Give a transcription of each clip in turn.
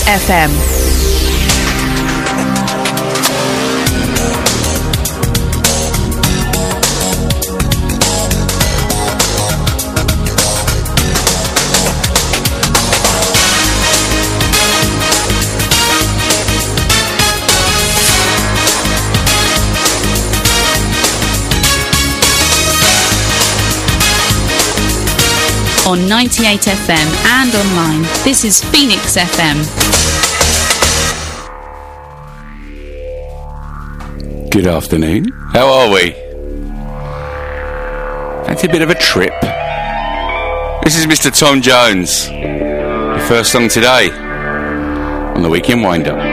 FM. On 98 FM and online, this is Phoenix FM. Good afternoon. How are we? Fancy a bit of a trip? This is Mr. Tom Jones. The first song today on the Weekend Wind-Up.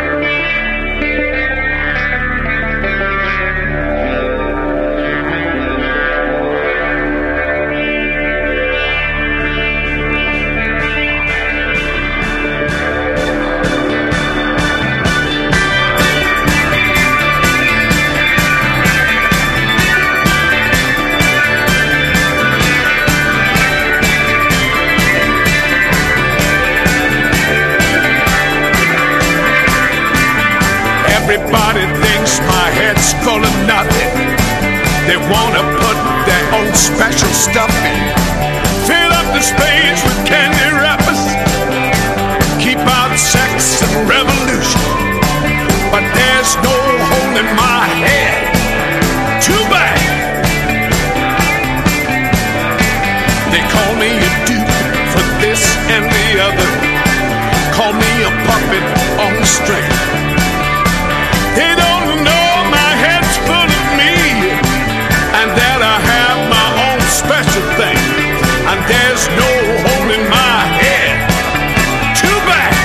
Everybody thinks my head's full of nothing. They wanna put their own special stuff in. Fill up the space with candy wrappers. Keep out sex and revolution. But there's no holding my head. Too bad. They call me a dupe for this and the other. Call me a puppet on the string. They don't know my head's full of me, and that I have my own special thing, and there's no holding my head. Too bad.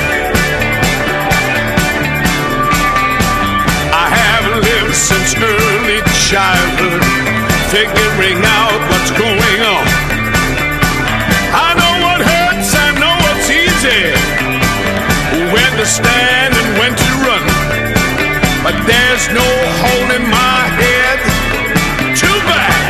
I have lived since early childhood, figuring out what's going on. I know what hurts, I know what's easy, when to stand and when to run. But there's no holding my head. Too bad.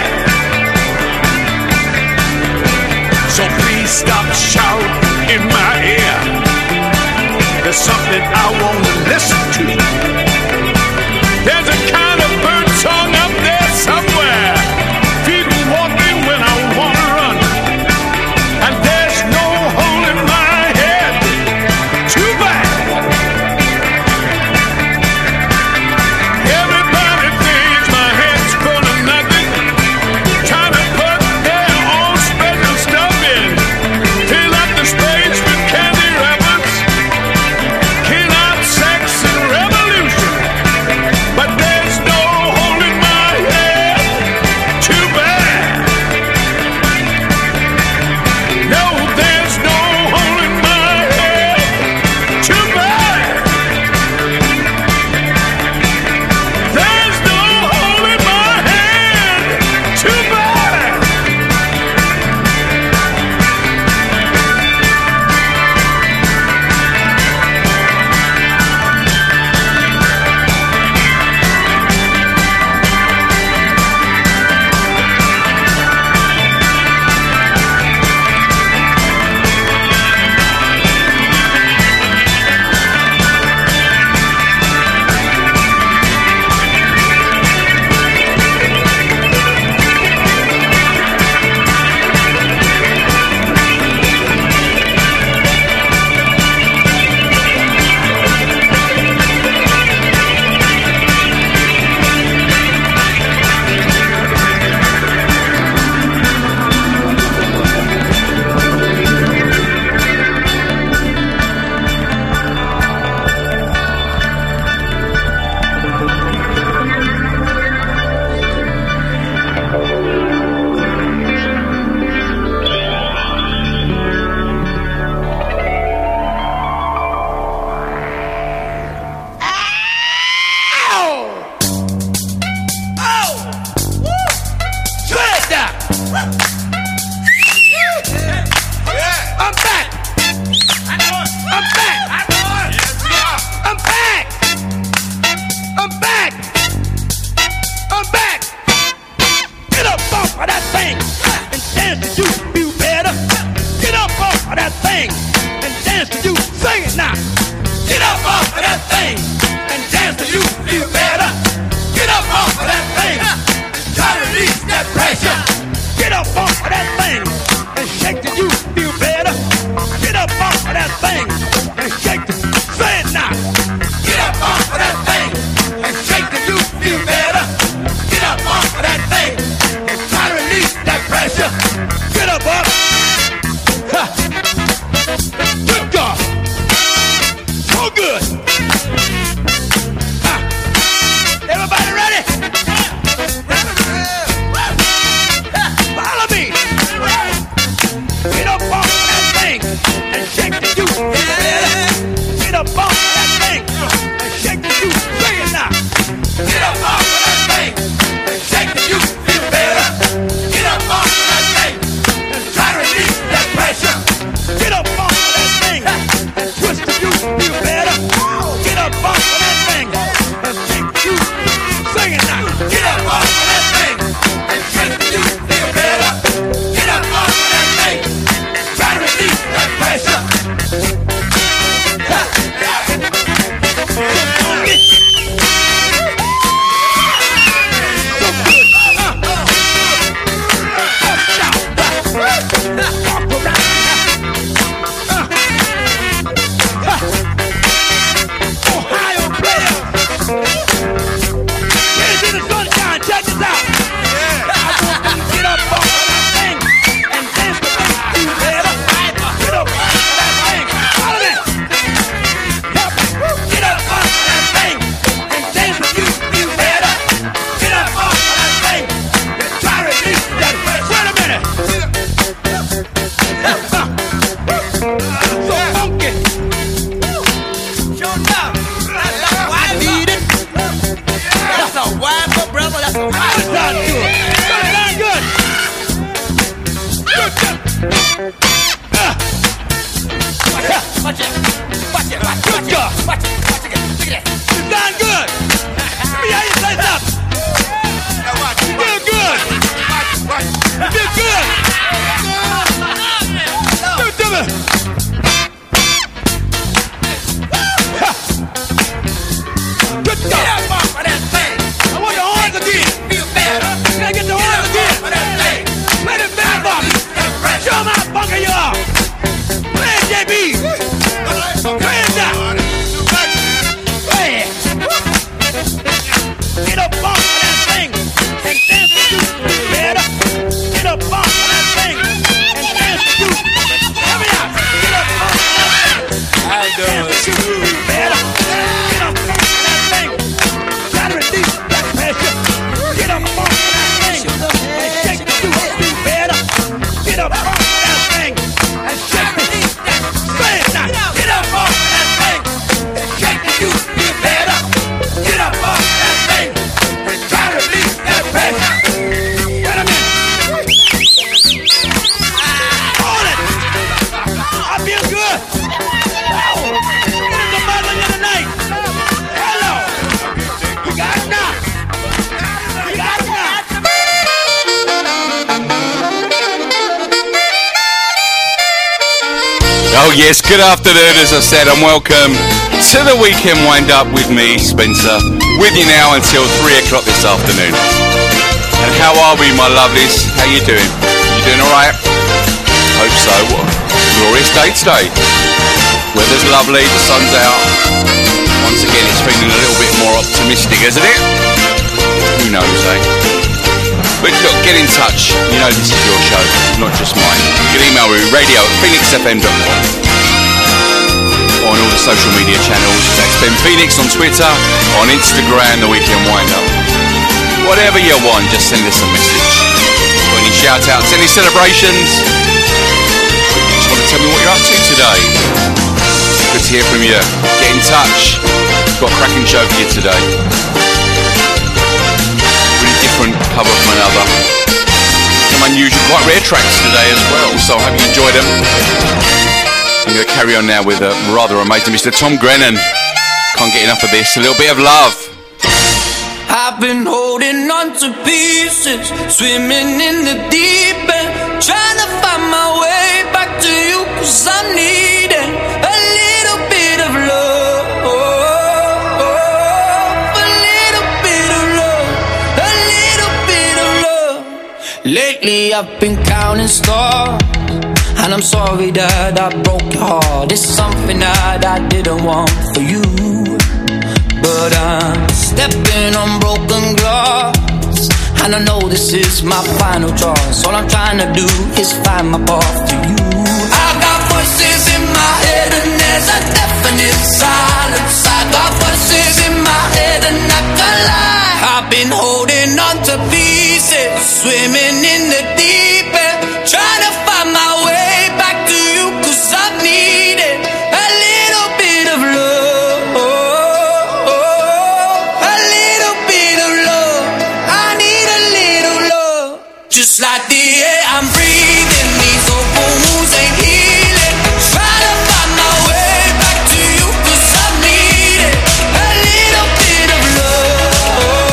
So please stop shouting in my ear. There's something I want to listen to. There's a kind of bird song up there somewhere. People want me when I want to run. And there's no holding my head. Too bad. Oh yes, good afternoon as I said, and welcome to the weekend wind-up with me, Spencer, with you now until 3 o'clock this afternoon. And how are we, my lovelies? How you doing? You doing alright? Hope so. What a glorious day today. Weather's lovely, the sun's out. Once again, it's feeling a little bit more optimistic, isn't it? Who knows, eh? But look, get in touch. You know this is your show, not just mine. You can email me, radio@phoenixfm.com. On all the social media channels. That's Ben Phoenix on Twitter, on Instagram, The Weekend Wind-Up. Whatever you want, just send us a message. Got any shout-outs, any celebrations? You just want to tell me what you're up to today. Good to hear from you. Get in touch. Got a cracking show for you today. Different cover from another. Some unusual, quite rare tracks today as well, so I hope you enjoyed them. I'm going to carry on now with a rather amazing Mr. Tom Grennan. Can't get enough of this. A little bit of love. I've been holding on to pieces, swimming in the deep end, trying to find my way back to you, 'cause I'm needing a little bit of love. Lately I've been counting stars, and I'm sorry that I broke your heart. It's something that I didn't want for you, but I'm stepping on broken glass, and I know this is my final choice. All I'm trying to do is find my path to you. I got voices in my head and there's a definite silence. I got voices in my head and I can't lie. I've been holding on to pieces, swimming in the deep end, trying to find my way back to you, 'cause I've needed a little bit of love, a little bit of love. I need a little love, just like the air I'm breathing. These open wounds ain't healing, trying to find my way back to you, 'cause I've needed a little bit of love.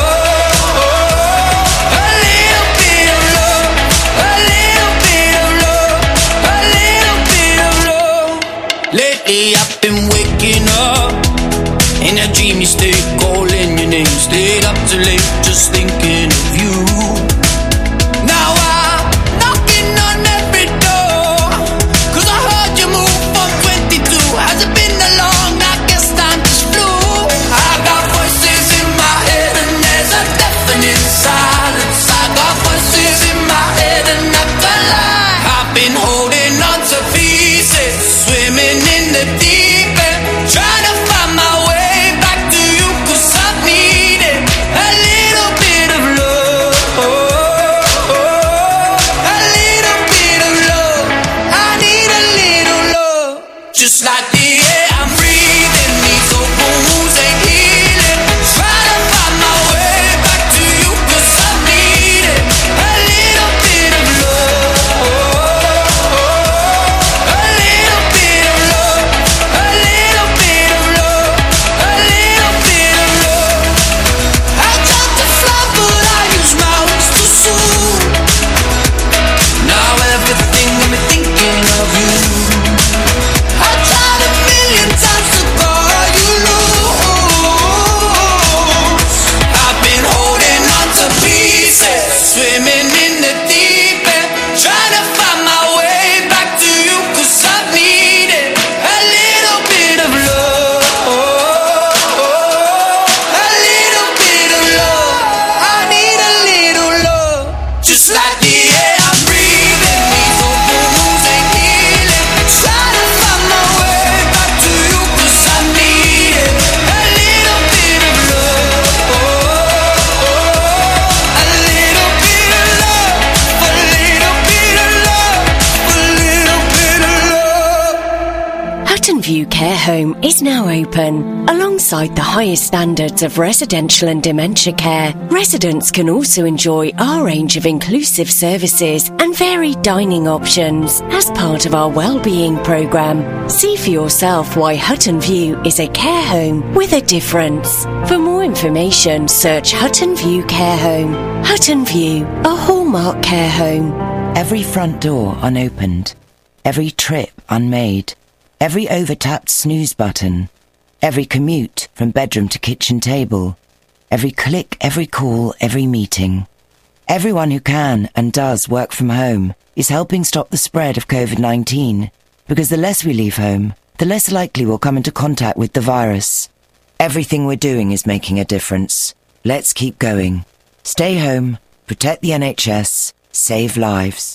Lately I've been waking up in a dreamy state, calling your name, stayed up too late just thinking of you. Now I'm knocking on every door, 'cause I heard you move from 22. Has it been that long? I guess time just flew. I got voices in my head and there's a definite silence. I got voices in my head and I can't lie. I've been holding on to pieces, swimming in the deep end, trying to find my way back to you, 'cause I've needed a little bit of love. Care Home is now open. Alongside the highest standards of residential and dementia care, residents can also enjoy our range of inclusive services and varied dining options as part of our wellbeing programme. See for yourself why Hutton View is a care home with a difference. For more information, search Hutton View Care Home. Hutton View, a Hallmark care home. Every front door unopened. Every trip unmade. Every over-tapped snooze button. Every commute from bedroom to kitchen table. Every click, every call, every meeting. Everyone who can and does work from home is helping stop the spread of COVID-19, because the less we leave home, the less likely we'll come into contact with the virus. Everything we're doing is making a difference. Let's keep going. Stay home, protect the NHS, save lives.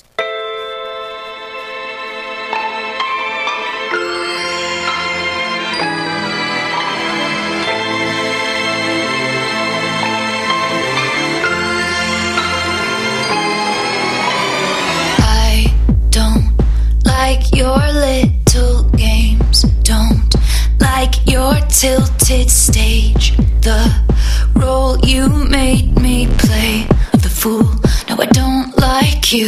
Like your little games, don't like your tilted stage. The role you made me play of the fool. No, I don't like you.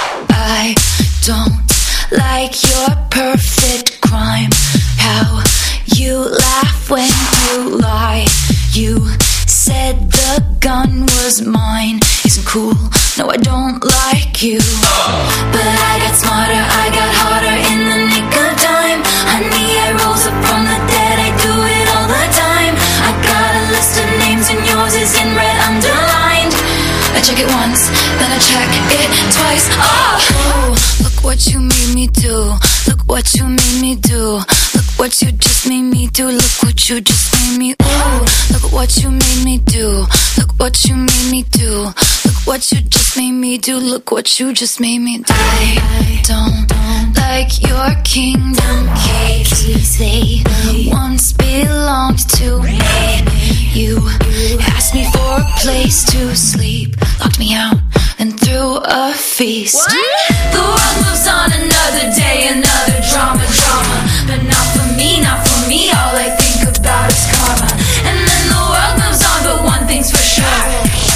I don't like your perfect crime. How you laugh when you lie. You said the gun was mine. Isn't cool. No, I don't like you. But I got smarter, I got harder in the nick of time. Honey, I rose up from the dead, I do it all the time. I got a list of names and yours is in red underlined. I check it once, then I check it twice. Oh, look what you made me do. Look what you made me do. Look what you just made me do. Look what you just made me. Ooh, look what you made me do. Look what you made me do. Look what you just made me do. Look what you just made me do. I don't like your kingdom keys. They once belonged to me. You asked me for a place to sleep, locked me out, and threw a feast. What? The world moves on another day, another drama. But not for me, not for me. All I think about is karma. And then the world moves on, but one thing's for sure.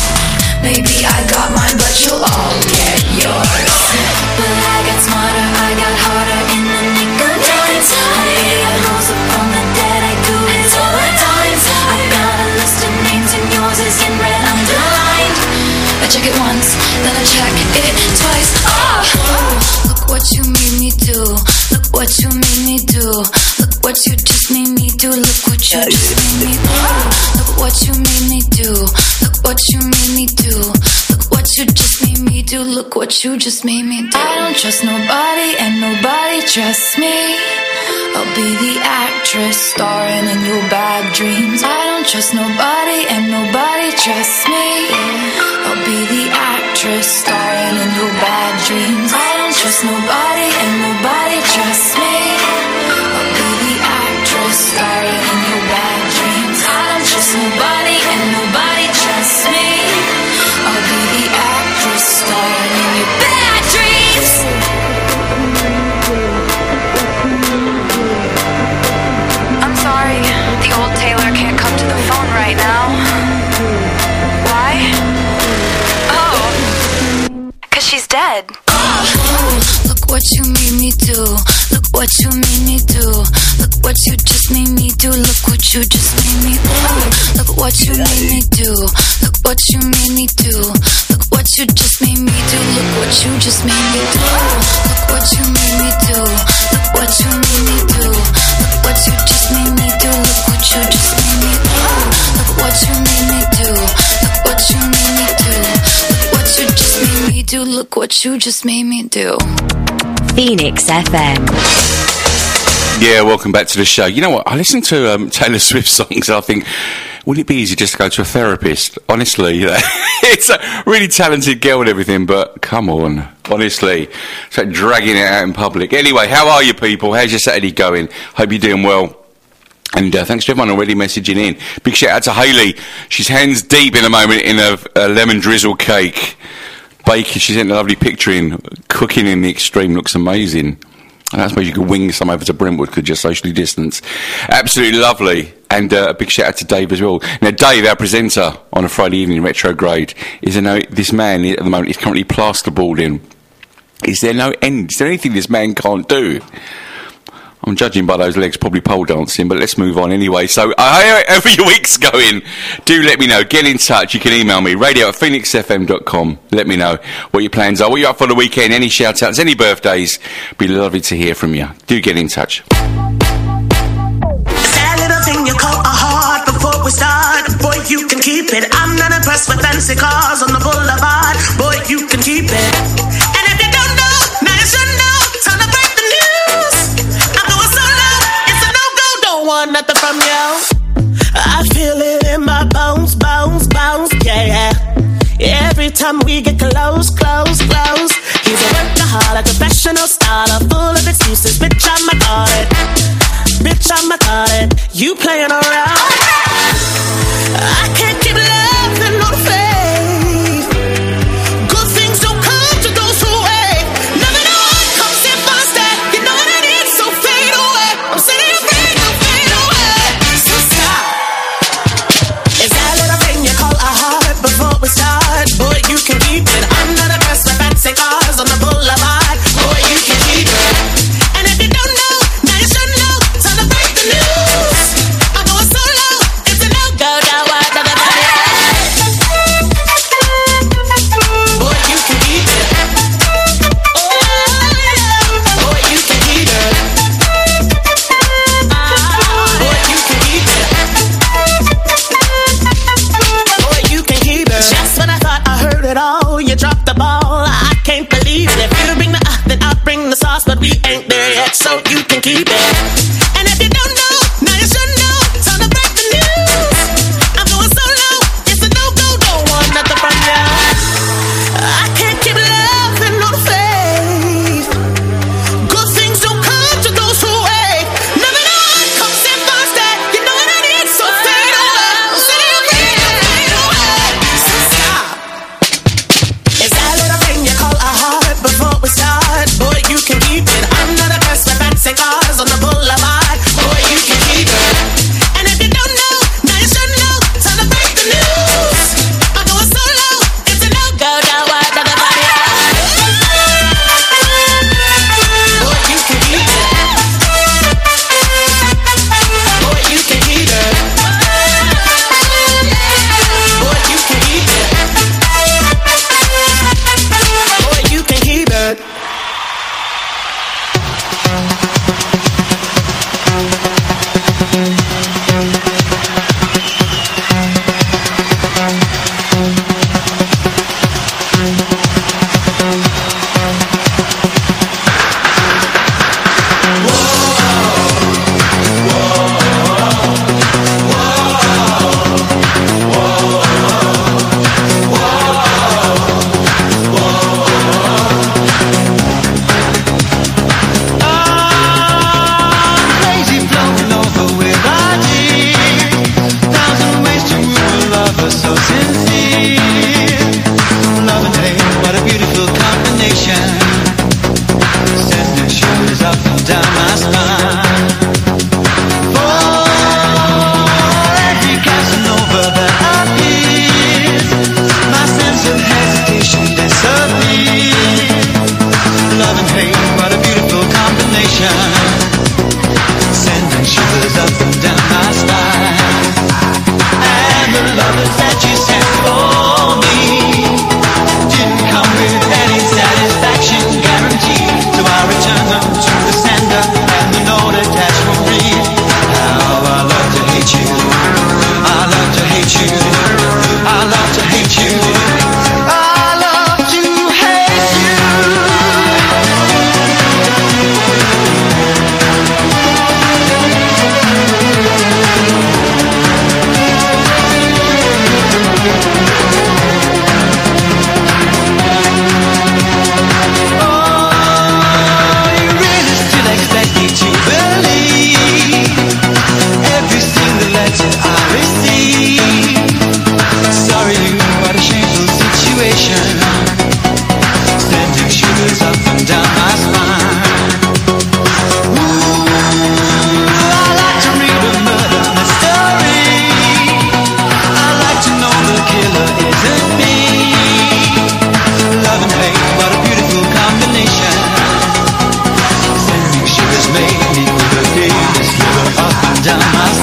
Maybe I got mine, but you'll all get yours. But I got smarter, I got harder in the nick of time. Honey, I rose up from the dead, I do it all the time. I got a list of names and yours is in red underlined. I check it once, then I check it twice. Oh, look what you made me do. Look what you made me do. Look what you just made me do. Look what you just made me do. Look what you made me do. Look what you made me do. Look what you just made me do. Look what you just made me do. I don't trust nobody and nobody trusts me. I'll be the actress starring in your bad dreams. I don't trust nobody and nobody trusts me. I'll be the actress starring in your bad dreams. I don't trust nobody and nobody trusts me. I'll be the actress starring in your bad dreams. I don't trust nobody and nobody trusts me. I'll be the actress starring in your bad dreams. I'm sorry, the old Taylor can't come to the phone right now. Why? Oh, 'cause she's dead. Look what you made me do. Look what you made me do. Look what you just made me do. Look what you just made me do. Look what you made me do. Look what you made me do. Look what you just made me do. Look what you just made me do. Look what you made me do. Look what you made me do. Look what you just made me do. Look what you just made me do. Look what you made me do. Look what you made me do. Look what you just made me do. Look what you just made me do. Phoenix FM. Yeah, welcome back to the show. You know what? I listen to Taylor Swift songs and I think, wouldn't it be easy just to go to a therapist? Honestly, you know, it's a really talented girl and everything, but come on, honestly. It's like dragging it out in public. Anyway, how are you people? How's your Saturday going? Hope you're doing well. And thanks to everyone already messaging in. Big shout out to Hayley. She's hands deep in a moment in a lemon drizzle cake. Baking, she's in a lovely picture in cooking in the extreme, looks amazing. I suppose you could wing some over to Brentwood because you're socially distanced. Absolutely lovely. And a big shout out to Dave as well. Now, Dave, our presenter on a Friday evening in Retrograde, this man at the moment is currently plasterboarding. Is there no end? Is there anything this man can't do? I'm judging by those legs, probably pole dancing, but let's move on anyway. So, however your week's going, do let me know. Get in touch. You can email me, radio@phoenixfm.com. Let me know what your plans are, what you're up for the weekend, any shout-outs, any birthdays. Be lovely to hear from you. Do get in touch. That little thing you call a heart before we start, boy, you can keep it. I'm not impressed with fancy cars on the boulevard, boy, you can keep it. And if you don't know, now you should know. Time to break the news. I'm going solo. It's a no-go. Don't want nothing from you. I feel it in my bones, bones, bones, yeah. Every time we get close, close, close. He's a workaholic, professional scholar, full of excuses. Bitch, I'm a it. Bitch, I'm a it. You playing around. I can't keep laughing on faith. Good things don't come to those who wait. Nothing on comes in faster. You know what I need, so fade away. I'm setting you free, don't fade away. So stop. Is that little thing you call a heart before we start? Boy, you can keep it. I'm not impressed with fancy cars on the boulevard. Boy, you can keep it. And if you don't know, now you should know. Time to break the news. I'm going solo. It's a no-go. Now I know that boy, you can keep it. Oh, boy, you can keep it. Boy, you can keep it. Boy, you can keep it. Just when I thought I heard it all, you dropped the ball. I can't believe it. If you bring the then I'll bring the sauce, but we ain't there yet, so you can keep it. And if you don't know, now you should know. Time to break the news. I'm going solo. It's a no-go. Don't want nothing from you. I can't keep laughing on faith. Good things don't come to those who wait. Nothing on comes in faster. You know what I need, so fade away. I'm saying fade away. So stop. Is that little thing you call a heart before we start? Boy, you can keep it. I'm not impressed with fancy cars on the board.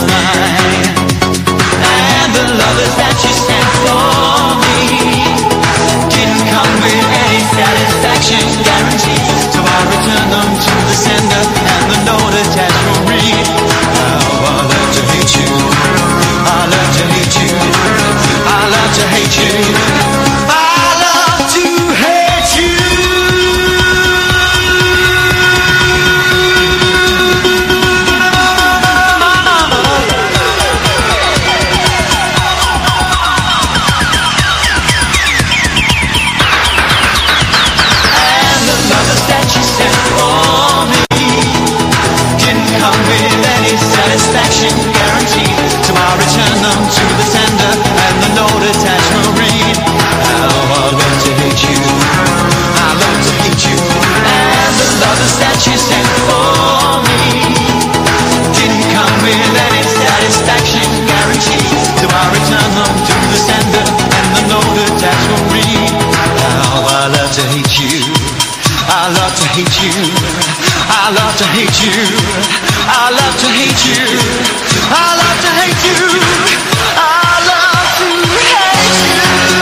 mine. And the lovers that she sent for me didn't come with any satisfaction guarantee. So I returned them to the sender, and the note attached will read, how I learned to hate you. I learned to hate you. I love to hate you. I love to hate you. And the lovers that you sent for me didn't come with any satisfaction guarantee. So I returned them to the sender, and the note attached will read, how I learned to hate you. I learned to hate you. And the lovers that you sent for me didn't come with any satisfaction guarantee. So I returned them to the sender, and the note attached will read, how I love to hate you. I love to hate you. I love to hate you. I love to hate you. I love to hate you. I love to hate you.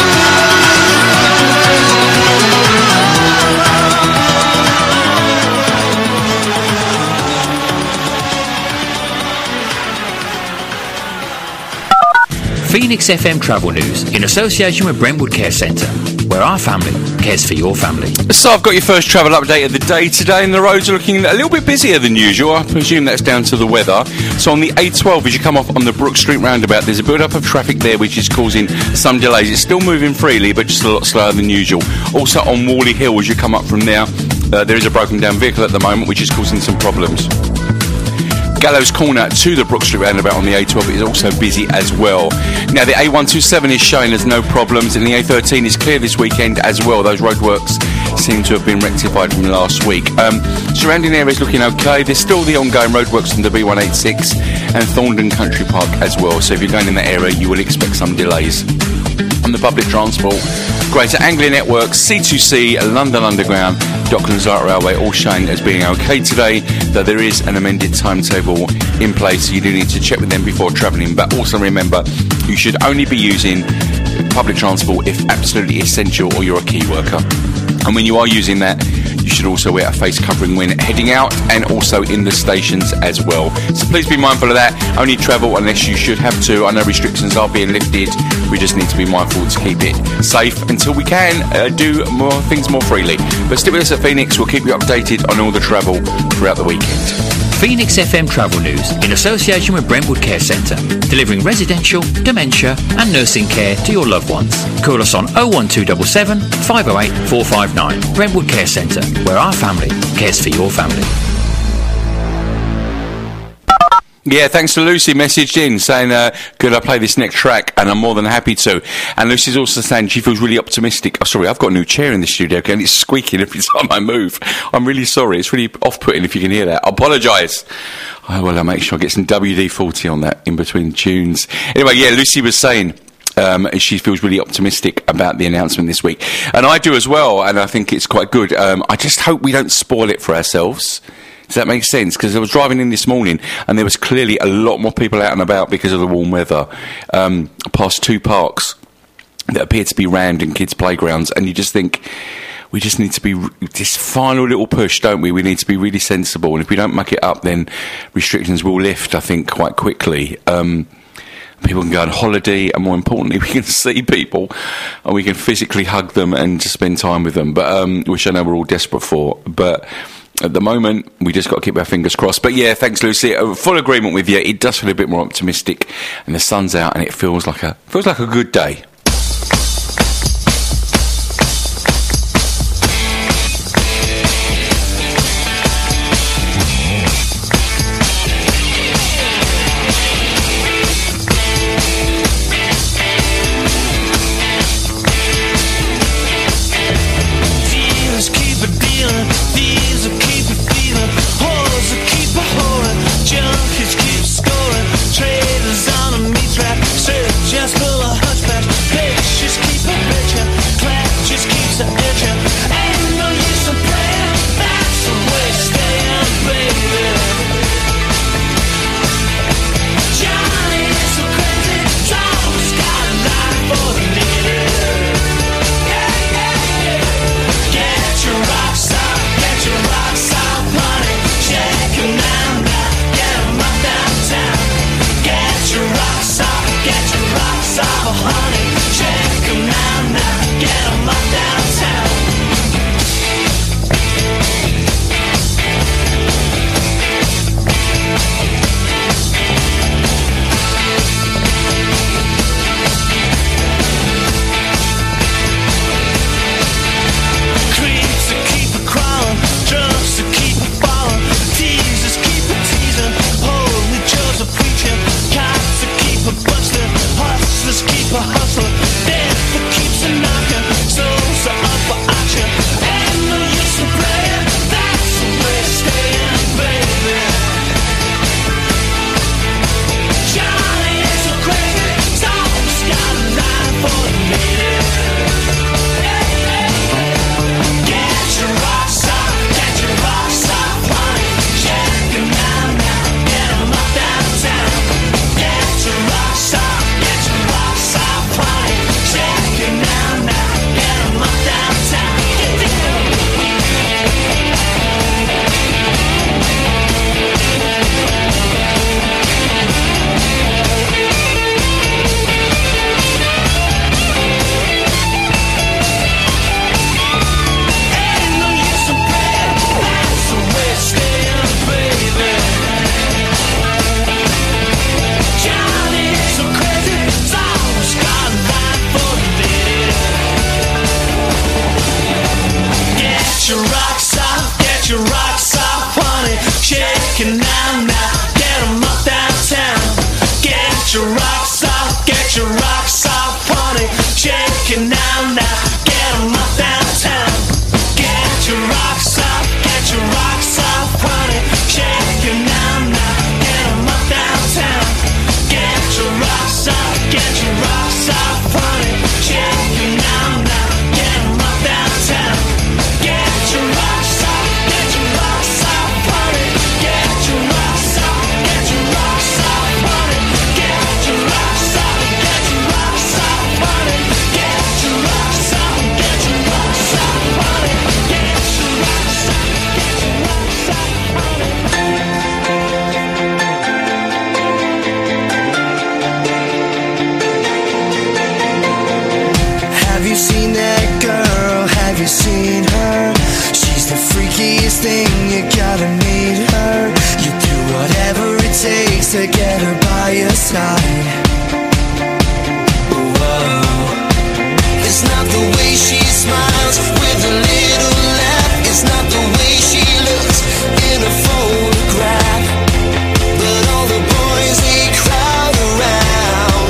Phoenix FM Travel News in association with Brentwood Care Centre, where our family cares for your family. So I've got your first travel update of the day today, and the roads are looking a little bit busier than usual. I presume that's down to the weather. So on the A12, as you come off on the Brook Street roundabout, there's a build-up of traffic there which is causing some delays. It's still moving freely, but just a lot slower than usual. Also on Worley Hill, as you come up from there, there is a broken down vehicle at the moment which is causing some problems. Gallows Corner to the Brook Street roundabout on the A12 is also busy as well. Now the A127 is showing there's no problems, and the A13 is clear this weekend as well. Those roadworks seem to have been rectified from last week. Surrounding areas looking okay. There's still the ongoing roadworks on the B186 and Thorndon Country Park as well, so if you're going in that area you will expect some delays. On the public transport, Greater Anglia Networks, C2C, London Underground, Docklands Light Railway all showing as being okay today, though there is an amended timetable in place, so you do need to check with them before travelling. But also remember, you should only be using public transport if absolutely essential or you're a key worker. And when you are using that, you should also wear a face covering when heading out and also in the stations as well. So please be mindful of that. Only travel unless you should have to. I know restrictions are being lifted. We just need to be mindful to keep it safe until we can do more things more freely. But stick with us at Phoenix. We'll keep you updated on all the travel throughout the weekend. Phoenix FM Travel News in association with Brentwood Care Centre, delivering residential, dementia and nursing care to your loved ones. Call us on 01277 508 459. Brentwood Care Centre, where our family cares for your family. Yeah, thanks to Lucy, messaged in saying, could I play this next track? And I'm more than happy to. And Lucy's also saying she feels really optimistic. Oh, sorry, I've got a new chair in the studio, and it's squeaking every time I move. I'm really sorry. It's really off-putting if you can hear that. I apologise. I'll make sure I get some WD-40 on that in between tunes. Anyway, yeah, Lucy was saying she feels really optimistic about the announcement this week. And I do as well, and I think it's quite good. I just hope we don't spoil it for ourselves. Does that make sense? Because I was driving in this morning and there was clearly a lot more people out and about because of the warm weather, past two parks that appear to be rammed in kids' playgrounds, and you just think we just need to be this final little push, don't we? We need to be really sensible, and if we don't muck it up, then restrictions will lift, I think, quite quickly. People can go on holiday, and more importantly, we can see people and we can physically hug them and just spend time with them, but which I know we're all desperate for. But at the moment, we just got to keep our fingers crossed. But yeah, thanks, Lucy. Full agreement with you. It does feel a bit more optimistic, and the sun's out, and it feels like a good day. Junkies keep scoring, traders on a meat trap, just full of hunchbacks. your rocks off, get your rocks off, honey. Shake it now, get 'em up downtown. Get your rocks off, get your rocks off, honey. Shake it now, get 'em up downtown. Get your rocks off, get your rocks off, honey. Shake it now, get 'em up downtown. Get your rocks off, get your rocks off, honey. Get your rocks off, get your rocks off, honey. Get your rocks off, get your rocks off, honey. Get your rocks off, get your rocks off, honey. Get your rocks off, get your rocks off, honey. Have you seen that girl? Have you seen her? She's the freakiest thing, you gotta meet her. You do whatever it takes to get her by your side. Whoa. It's not the way she smiles with a little laugh. It's not the way she looks in a photograph. But all the boys, they crowd around.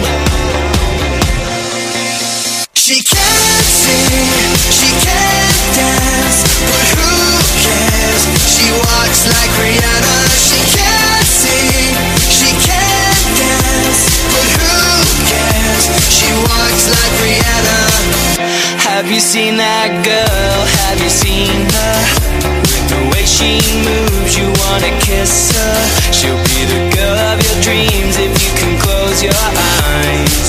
She can't sing, she can't dance, but who cares? She walks like Rihanna. She can't sing, she can't dance, but who cares? She walks like Rihanna. Have you seen that girl? Have you seen her? With the way she moves, you wanna kiss her. She'll be the girl of your dreams if you can close your eyes.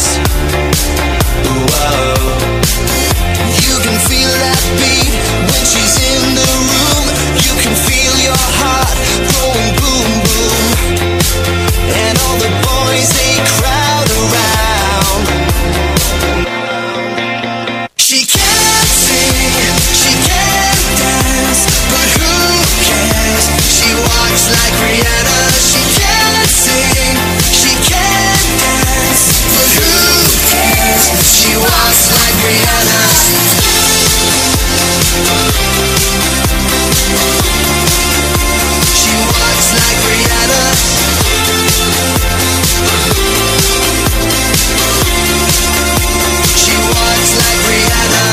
Whoa. You can feel that beat when she's in the room. You can feel your heart going boom, boom. And all the boys, they crowd around. She can't sing, she can't dance, but who cares? She walks like Rihanna. She can't sing, she can't dance, but who cares? She walks like Rihanna. She walks like Rihanna. She walks like Rihanna.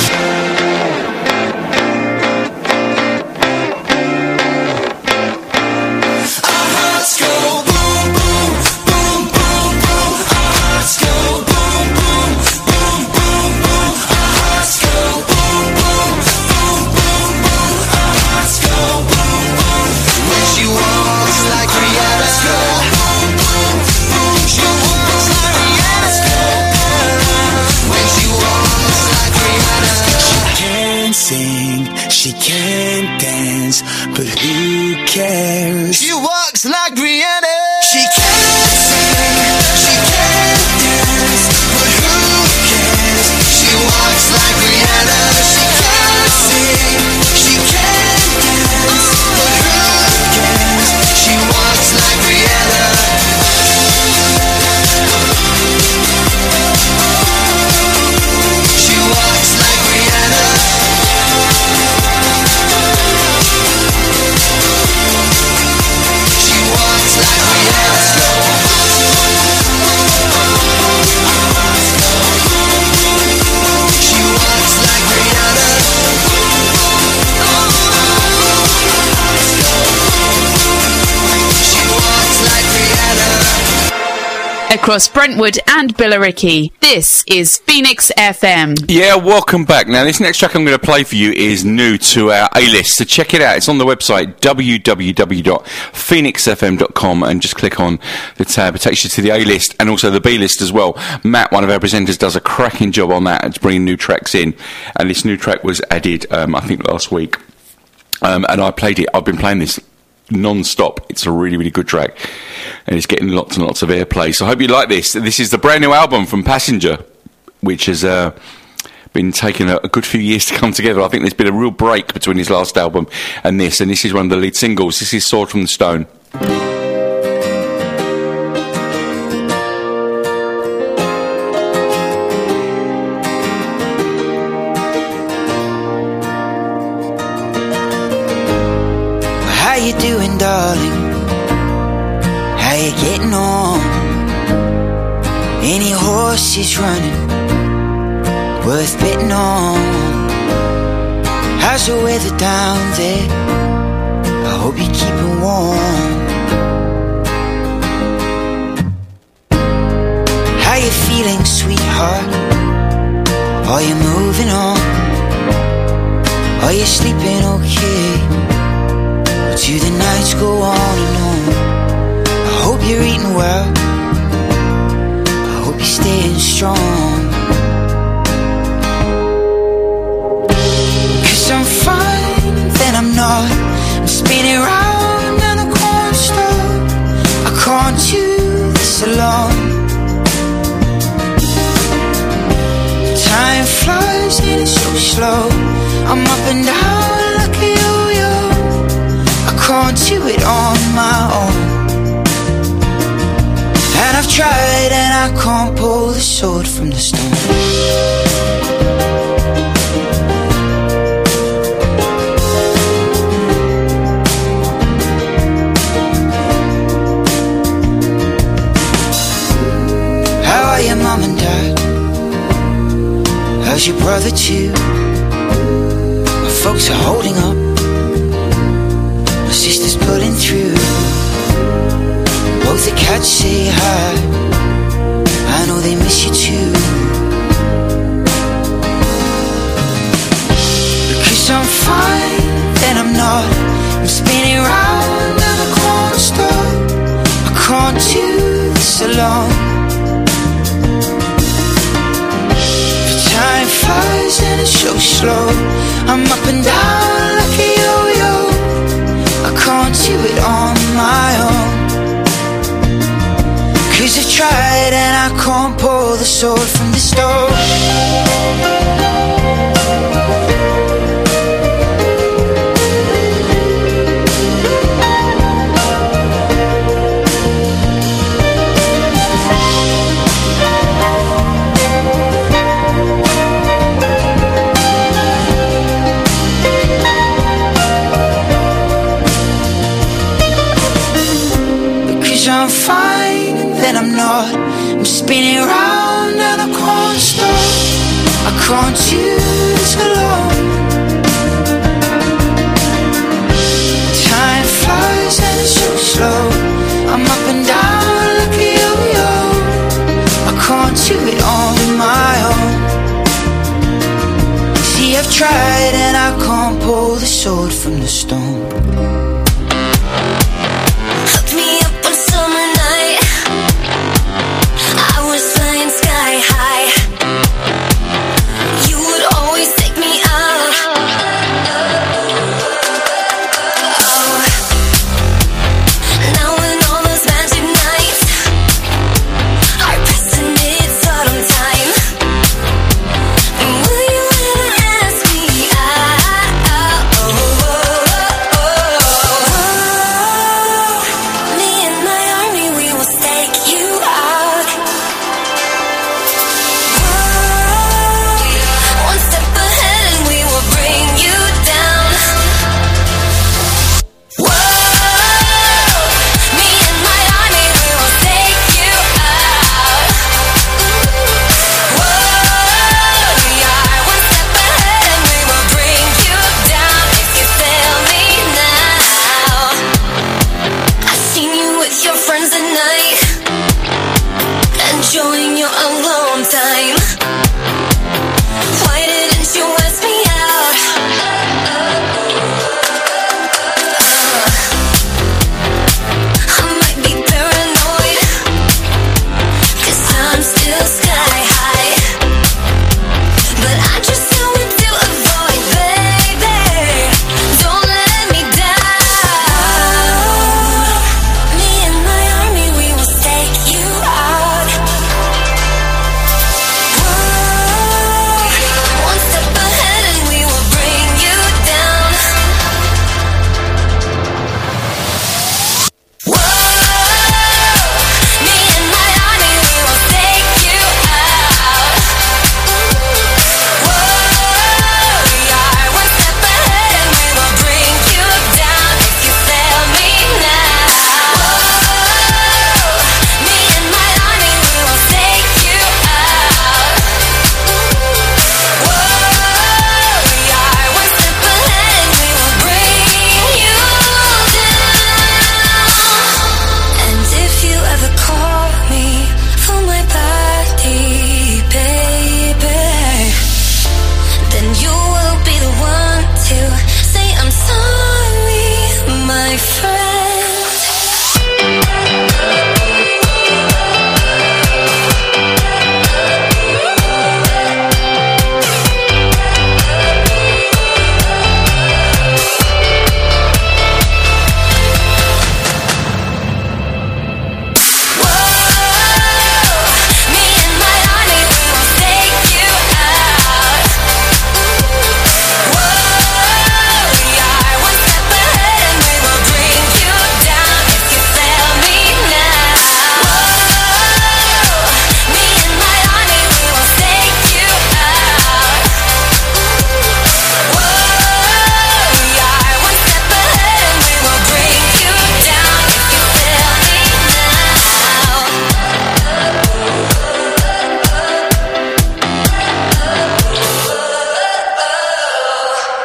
Our hearts go boom, boom, boom, boom, boom. Our hearts go boom, boom, boom, boom, boom. Our hearts go boom, boom, boom, boom, boom. Our hearts go boom, boom. When she walks like Rihanna. Boom, boom, boom. She walks like Rihanna. When she walks like Rihanna. She can't sing, she can't dance, but who cares? She walks like Rihanna. She can't sing, she can't dance, but who cares? She walks like Rihanna. She can't sing, she can't dance, but who cares? She walks like Rihanna. She walks like Rihanna. She walks like Rihanna. She walks like Rihanna. She walks like Rihanna. Across Brentwood and Billericay, this is Phoenix FM. Yeah, welcome back. Now, this next track I'm going to play for you is new to our A-list, so check it out. It's on the website, www.phoenixfm.com, and just click on the tab. It takes you to the A-list and also the B-list as well. Matt, one of our presenters, does a cracking job on that. It's bringing new tracks in, and this new track was added, I think, last week. And I played it. I've been playing this non-stop. It's a really, really good track, and it's getting lots and lots of airplay. So I hope you like this. This is the brand new album from Passenger, which has been taking a good few years to come together. I think there's been a real break between his last album and this is one of the lead singles. This is Sword from the Stone. How you doing, darling? How you getting on? Any horse is running, worth betting on. How's the weather down there? I hope you're keeping warm. How you feeling, sweetheart? Are you moving on? Are you sleeping okay? Or do the nights go on and on? I hope you're eating well, I hope you're staying strong. 'Cause I'm fine, then I'm not. I'm spinning round in a corner store. I can't do this alone. Time flies and it's so slow. I'm up and down like a yo-yo. I can't do it on my own. And I've tried and I can't pull the sword from the stone. How are your mom and dad? How's your brother too? My folks are holding up, my sister's pulling through. Both the cats say hi, I know they miss you too. Because I'm fine, then I'm not. I'm spinning round in a corner store. I can't do this alone. Time flies and it's so slow. I'm up and down like a yo-yo. I can't do it on my own. 'Cause I've tried and I can't pull the sword from the stone. I'm fine, then I'm not. I'm spinning round in a corner store. I can't do this alone. Time flies and it's so slow. I'm up and down like a yo-yo. I can't do it on my own. See, I've tried and I can't pull the sword from the stone. Now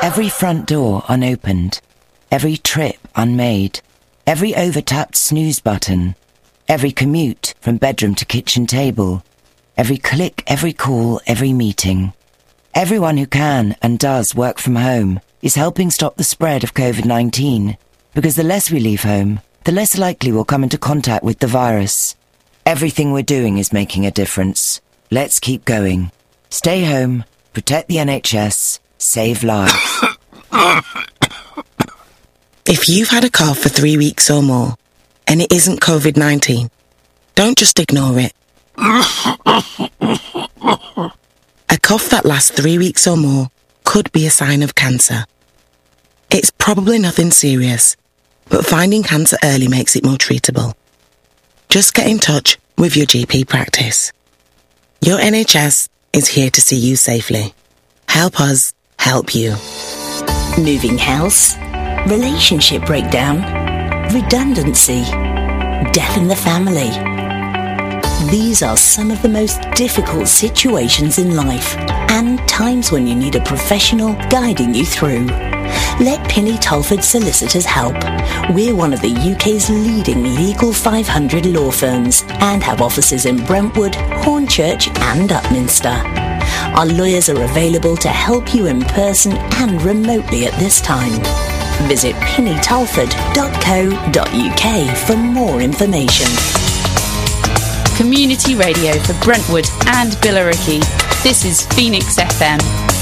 Every front door unopened, every trip unmade, every overtapped snooze button, every commute from bedroom to kitchen table, every click, every call, every meeting. Everyone who can and does work from home is helping stop the spread of COVID-19, because the less we leave home, the less likely we'll come into contact with the virus. Everything we're doing is making a difference. Let's keep going. Stay home, protect the NHS, save lives. If you've had a cough for 3 weeks or more, and it isn't COVID-19, don't just ignore it. A cough that lasts 3 weeks or more could be a sign of cancer. It's probably nothing serious, but finding cancer early makes it more treatable. Just get in touch with your GP practice. Your NHS is here to see you safely. Help us help you. Moving house, relationship breakdown, redundancy, death in the family. These are some of the most difficult situations in life and times when you need a professional guiding you through. Let Pinny Tulford Solicitors help. We're one of the UK's leading Legal 500 law firms and have offices in Brentwood, Hornchurch and Upminster. Our lawyers are available to help you in person and remotely at this time. Visit pinnytulford.co.uk for more information. Community radio for Brentwood and Billericay. This is Phoenix FM.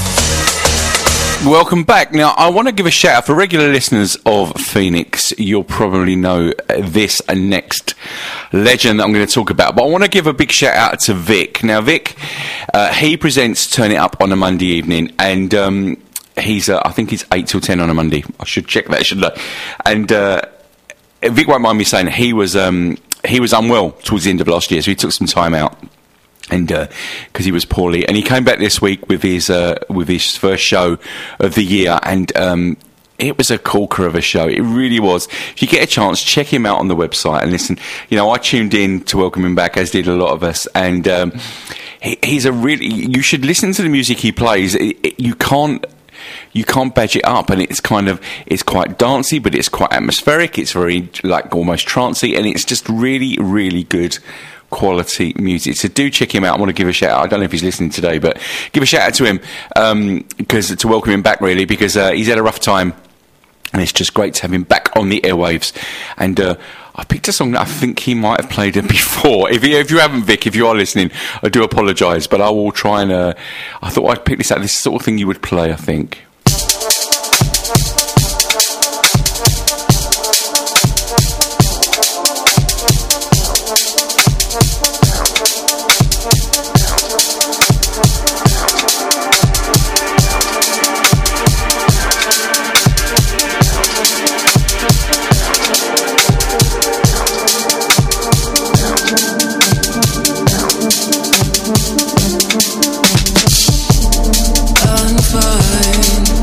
Welcome back. Now, I want to give a shout out for regular listeners of Phoenix. You'll probably know this next legend that I'm going to talk about, but I want to give a big shout out to Vic. Now, Vic, he presents Turn It Up on a Monday evening, and he's, I think he's 8 till 10 on a Monday. I should check that, shouldn't I? And Vic won't mind me saying he was unwell towards the end of last year, so he took some time out, and because he was poorly, and he came back this week with his first show of the year, and it was a corker of a show. It really was. If you get a chance, check him out on the website and listen. You know, I tuned in to welcome him back, as did a lot of us, and he's a really. You should listen to the music he plays. You can't badge it up, and it's quite dancey, but it's quite atmospheric. It's very almost trancey, and it's just really, really good quality music. So do check him out. I want to give a shout out. I don't know if he's listening today, but give a shout out to him to welcome him back, really, because he's had a rough time, and it's just great to have him back on the airwaves. And I picked a song that I think he might have played it before. If you haven't, Vic, if you are listening, I do apologise, but I will try and I thought I'd pick this out. This sort of thing you would play, I think. I'm fine.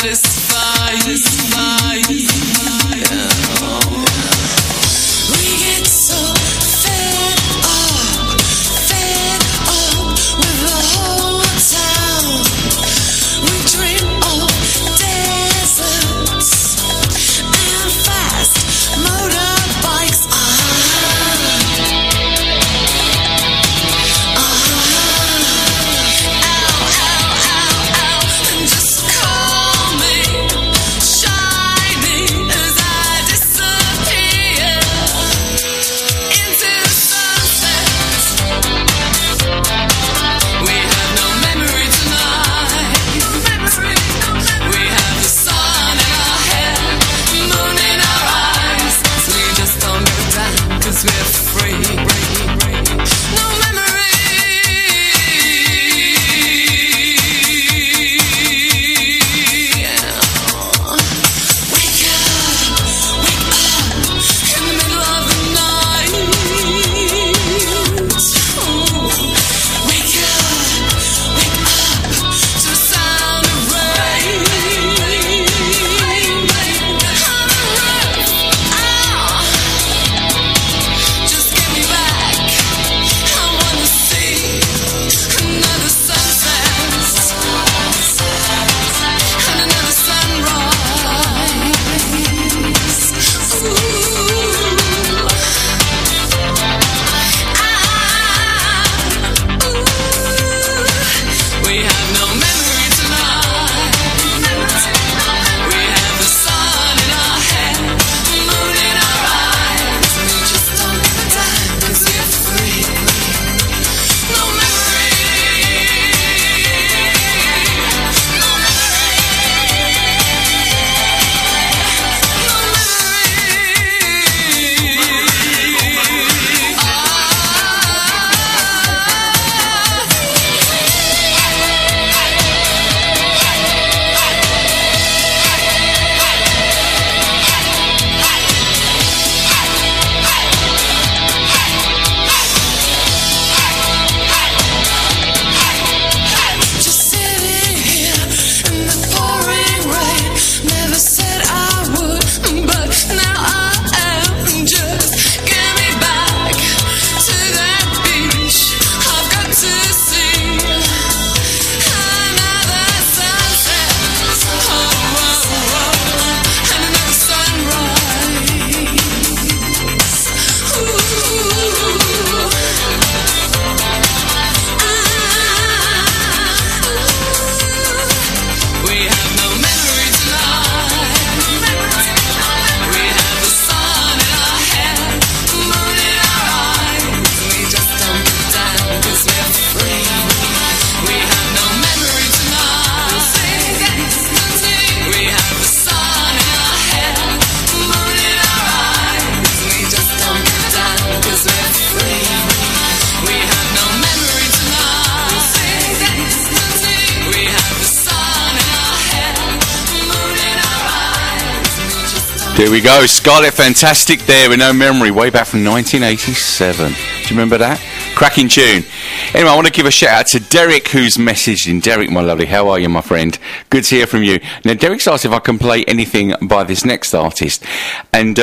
There we go, Scarlet Fantastic there with No Memory, way back from 1987. Do you remember that? Cracking tune. Anyway, I want to give a shout out to Derek, who's messaged in. Derek, my lovely, how are you, my friend? Good to hear from you. Now, Derek's asked if I can play anything by this next artist. And,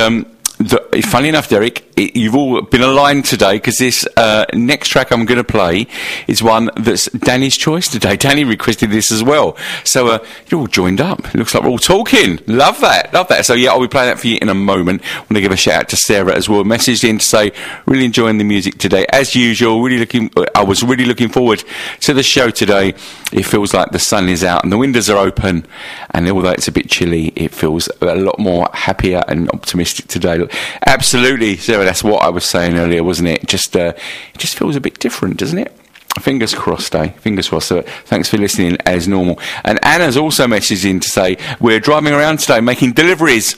funny enough, Derek, you've all been aligned today because this next track I'm going to play is one that's Danny's choice today. Danny requested this as well. So you're all joined up. It looks like we're all talking. Love that. Love that. So, yeah, I'll be playing that for you in a moment. I want to give a shout out to Sarah as well. Messaged in to say, really enjoying the music today. As usual, I was really looking forward to the show today. It feels like the sun is out and the windows are open. And although it's a bit chilly, it feels a lot more happier and optimistic today. Absolutely, Sarah, that's what I was saying earlier, wasn't it? It just feels a bit different, doesn't it? Fingers crossed, eh? Fingers crossed. So thanks for listening as normal. And Anna's also messaged in to say, we're driving around today making deliveries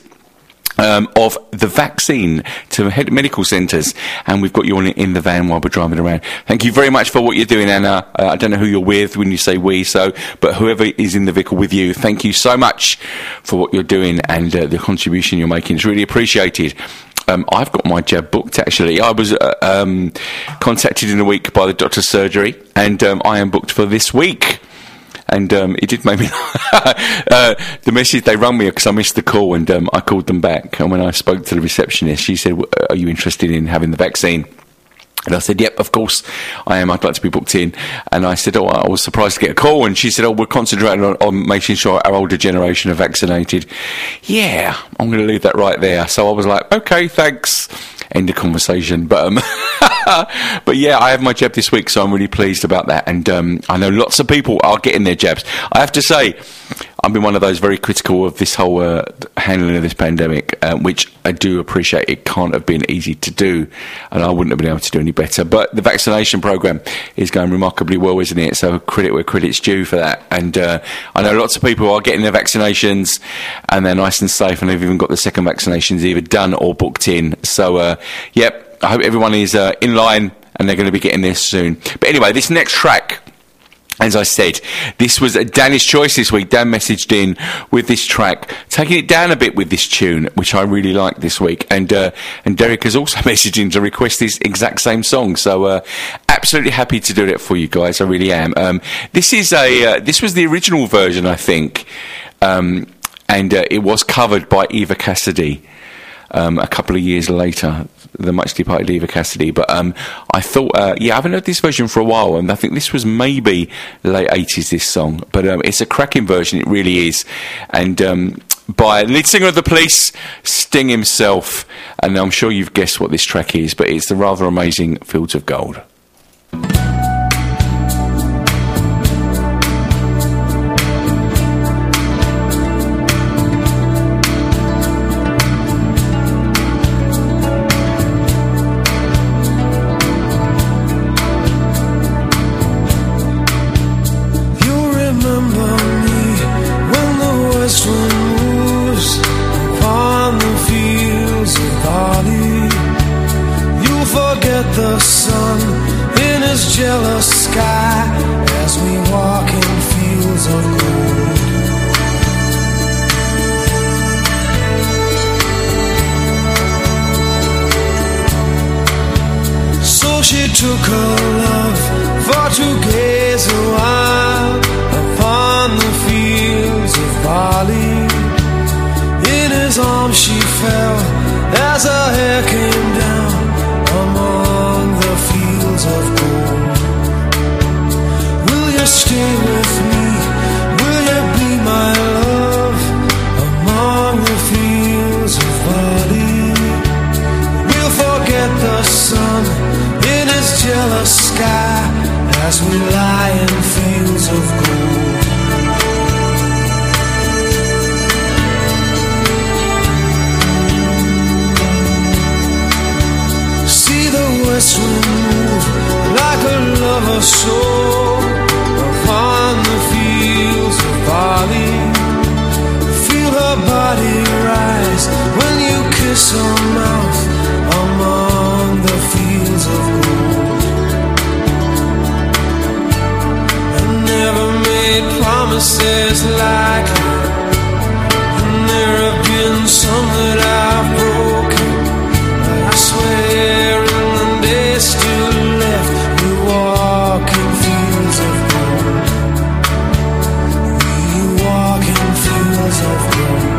of the vaccine to medical centres, and we've got you on in the van while we're driving around. Thank you very much for what you're doing, Anna. I don't know who you're with when you say we, but whoever is in the vehicle with you, thank you so much for what you're doing and the contribution you're making. It's really appreciated. I've got my jab booked, actually. I was contacted in a week by the doctor's surgery, and I am booked for this week. and it did make me the message, they rang me because I missed the call, and I called them back, and when I spoke to the receptionist, she said, are you interested in having the vaccine? And I said, yep, of course I am. I'd like to be booked in. And I said, I was surprised to get a call. And she said, we're concentrating on making sure our older generation are vaccinated. Yeah, I'm going to leave that right there. So I was like, okay, thanks. End of conversation. But but yeah, I have my jab this week, so I'm really pleased about that. And I know lots of people are getting their jabs. I have to say, I've been one of those very critical of this whole handling of this pandemic, which I do appreciate. It can't have been easy to do, and I wouldn't have been able to do any better. But the vaccination programme is going remarkably well, isn't it? So credit where credit's due for that. And I know lots of people are getting their vaccinations, and they're nice and safe, and they've even got the second vaccinations either done or booked in. So, yep, I hope everyone is in line, and they're going to be getting this soon. But anyway, this next track, as I said, this was Dan's choice this week. Dan messaged in with this track, taking it down a bit with this tune, which I really like this week. And Derek has also messaged in to request this exact same song. So absolutely happy to do that for you guys. I really am. This was the original version, I think, and it was covered by Eva Cassidy. A couple of years later, the much departed Eva Cassidy. But I thought, I haven't heard this version for a while, and I think this was maybe late 80s, this song. But it's a cracking version, it really is. And by lead singer of The Police, Sting himself. And I'm sure you've guessed what this track is, but it's the rather amazing Fields of Gold. The sun in his jealous sky as we walk in fields of gold. So she took her love for to gaze a while upon the fields of barley. In his arms she fell as her hair came down among the fields of gold. Will you stay with me? Will you be my love among the fields of barley? We'll forget the sun in his jealous sky as we lie in fields of gold. West wind move like a lover's soul upon the fields of barley. Feel her body rise when you kiss her mouth among the fields of gold. I never made promises like her, and there have been some that I've broken, but I swear days still left, we walk in fields of gold. We walk in fields of gold.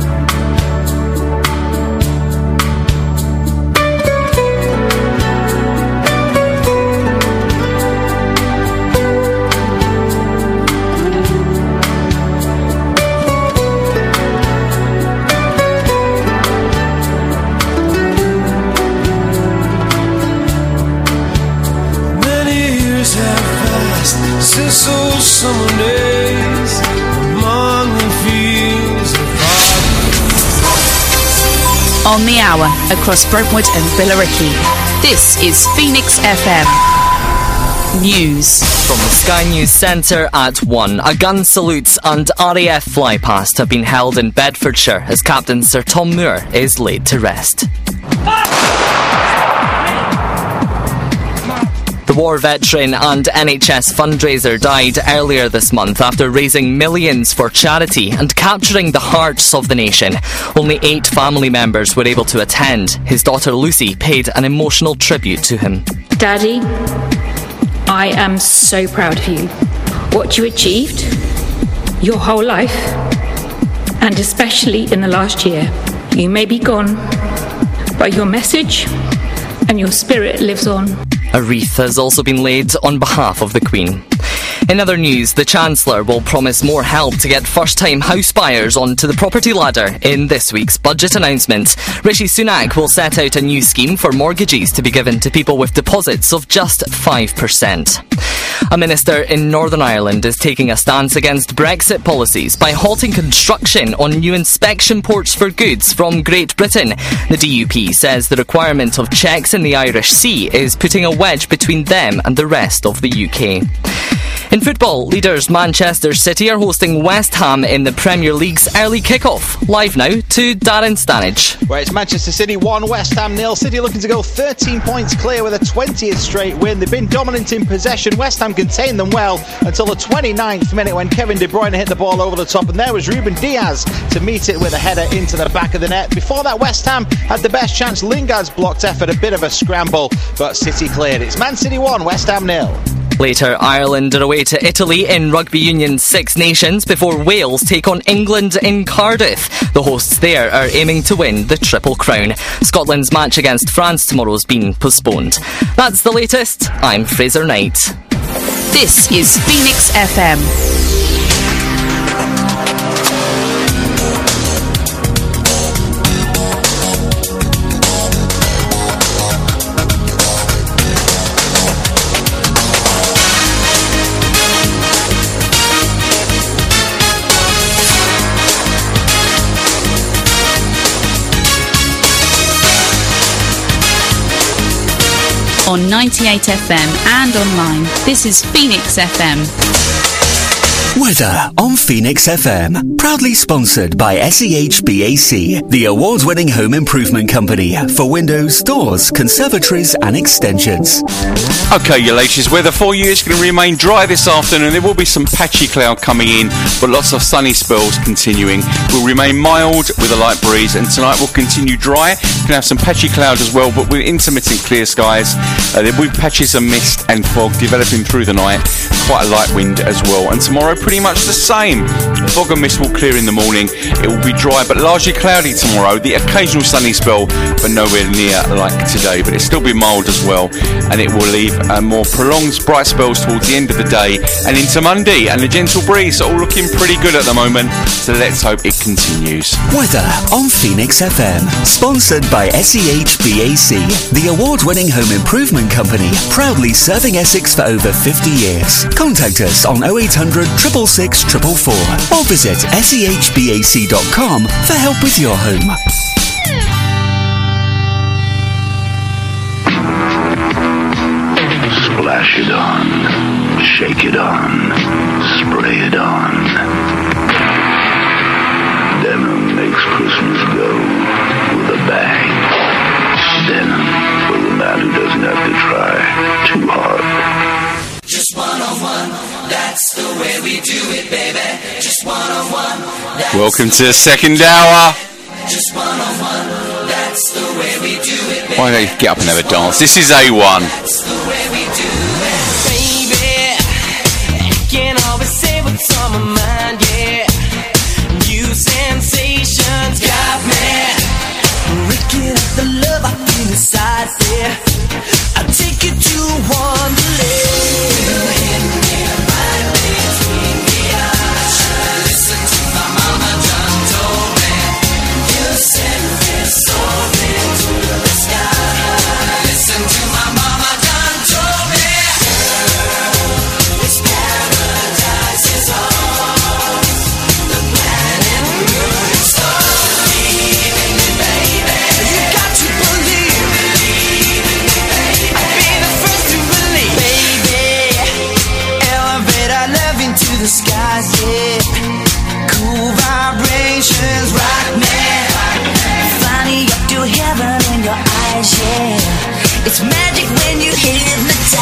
Since those summer days among the fields of barley. On the hour, across Brentwood and Billericay, this is Phoenix FM News. From the Sky News Centre at 1, a gun salute and RAF flypast have been held in Bedfordshire as Captain Sir Tom Moore is laid to rest. The war veteran and NHS fundraiser died earlier this month after raising millions for charity and capturing the hearts of the nation. Only 8 family members were able to attend. His daughter Lucy paid an emotional tribute to him. Daddy, I am so proud of you. what you achieved your whole life, and especially in the last year. You may be gone, but your message and your spirit lives on. A wreath has also been laid on behalf of the Queen. In other news, the Chancellor will promise more help to get first-time house buyers onto the property ladder in this week's budget announcement. Rishi Sunak will set out a new scheme for mortgages to be given to people with deposits of just 5%. A minister in Northern Ireland is taking a stance against Brexit policies by halting construction on new inspection ports for goods from Great Britain. The DUP says the requirement of checks in the Irish Sea is putting a wedge between them and the rest of the UK. In football, leaders Manchester City are hosting West Ham in the Premier League's early kick-off. Live now to Darren Stanage. Where it's Manchester City 1, West Ham 0. City looking to go 13 points clear with a 20th straight win. They've been dominant in possession. West Ham contained them well until the 29th minute when Kevin De Bruyne hit the ball over the top, and there was Ruben Diaz to meet it with a header into the back of the net. Before that, West Ham had the best chance. Lingard's blocked effort, a bit of a scramble, but City cleared. It's Man City 1, West Ham 0. Later, Ireland are away to Italy in Rugby Union's Six Nations before Wales take on England in Cardiff. The hosts there are aiming to win the Triple Crown. Scotland's match against France tomorrow has been postponed. That's the latest. I'm Fraser Knight. This is Phoenix FM. On 98 FM and online. This is Phoenix FM. Weather on Phoenix FM. Proudly sponsored by SEHBAC, the award-winning home improvement company for windows, doors, conservatories and extensions. Okay, your latest weather for you. It's going to remain dry this afternoon. There will be some patchy cloud coming in, but lots of sunny spells continuing. Will remain mild with a light breeze, and tonight will continue dry. You can have some patchy cloud as well, but with intermittent clear skies. There will be patches of mist and fog developing through the night. Quite a light wind as well. And tomorrow, pretty much the same. Fog and mist will clear in the morning. It will be dry but largely cloudy tomorrow. The occasional sunny spell, but nowhere near like today. But it'll still be mild as well, and it will leave more prolonged bright spells towards the end of the day and into Monday. And the gentle breeze all looking pretty good at the moment, so let's hope it continues. Weather on Phoenix FM, sponsored by SEHBAC, the award-winning home improvement company, proudly serving Essex for over 50 years. Contact us on 0800 666 444 or visit sehbac.com for help with your home. Splash it on, shake it on, spray it on. Denim makes Christmas go with a bang. Denim for the man who doesn't have to try too hard. Just one-on-one, that's the way we do it, baby. Just one-on-one. Welcome to the second hour. Just one-on-one, that's the way we do it, baby. Why don't you get up and have a dance? This is A1. That's the way we do it. Baby, I can't always say what's on my mind, yeah. New sensations got me. Waking up the love I feel inside, yeah. I'll take you to Wonderland. The skies, yeah. Cool vibrations rock me. Finally up to heaven in your eyes, yeah. It's magic when you hypnotize.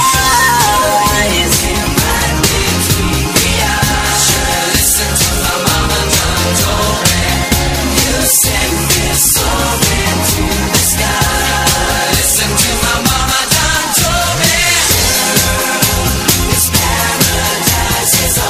Listen to my mama done told me. You send me soaring to the sky. Listen to my mama done told me. This paradise is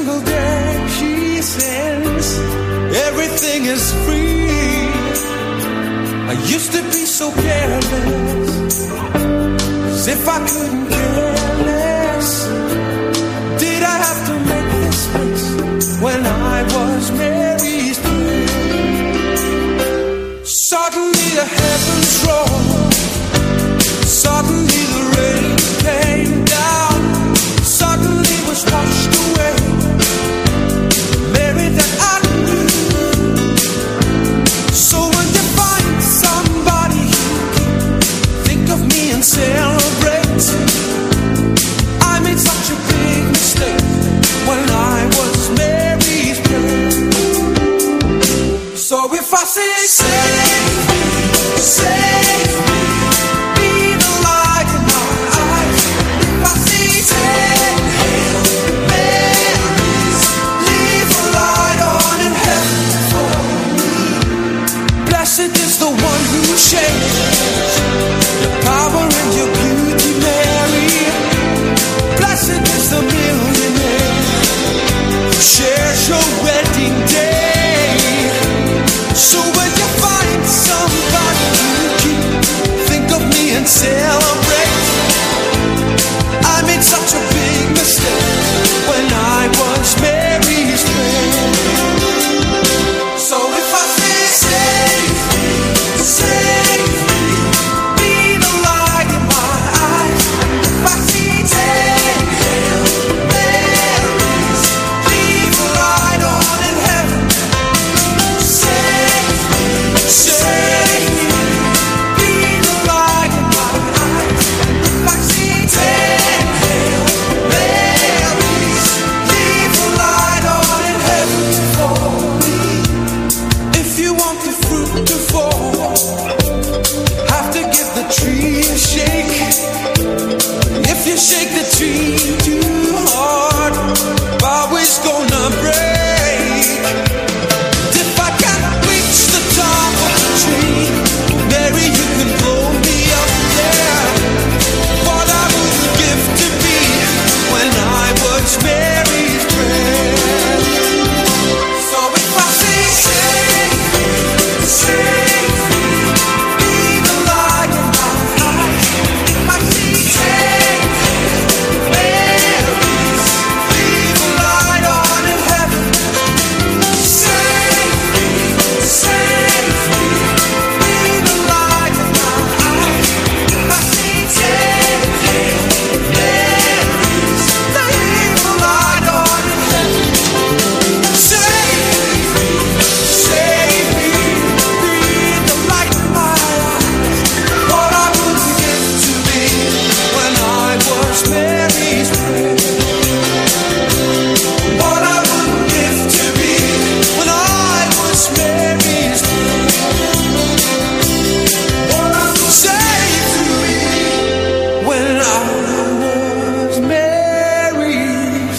single day she says everything is free. I used to be so careless, as if I couldn't care less. Did I have to make this place when I was Mary's prayer? Suddenly the heavens roared, suddenly the rain came down, suddenly was washed away Mary that I knew. So when you find somebody, think of me and celebrate. I made such a big mistake when I was Mary's prayer. So if I say, save me, save me, be the light in my eyes. If I say, take Hail Marys, leave a light on in heaven for me. Blessed is the one who shares your power and your beauty, Mary. Blessed is the millionaire who shares your wedding day. So when you find somebody you keep, think of me and celebrate. I made such a big mistake when I was Mary's prayer. So if I say, save me, save me, be the light in my eyes. If I see take Hail Marys, leave a light on in heaven. Save me, save me, be the light in my eyes. If I see take Hail Marys, leave a light on in heaven for me. If you want the fruit to fall, have to give the tree a shake. If you shake the tree too hard, bough is gonna break. If I can't reach the top of the tree, Mary, you can blow me up there. What I would give to be when I was Mary's prayer. So if I say, save me, save me, be the light in my eyes. If I see take Hail Marys, leave a light on in heaven. Save me, be the light in my eyes. If I see take Hail Marys, leave a light on in heaven. Save me, be the light in my eyes. What I would give to be when I was Mary's prayer. What I would give to be when I was Mary's prayer. What I would say to me when I was Mary's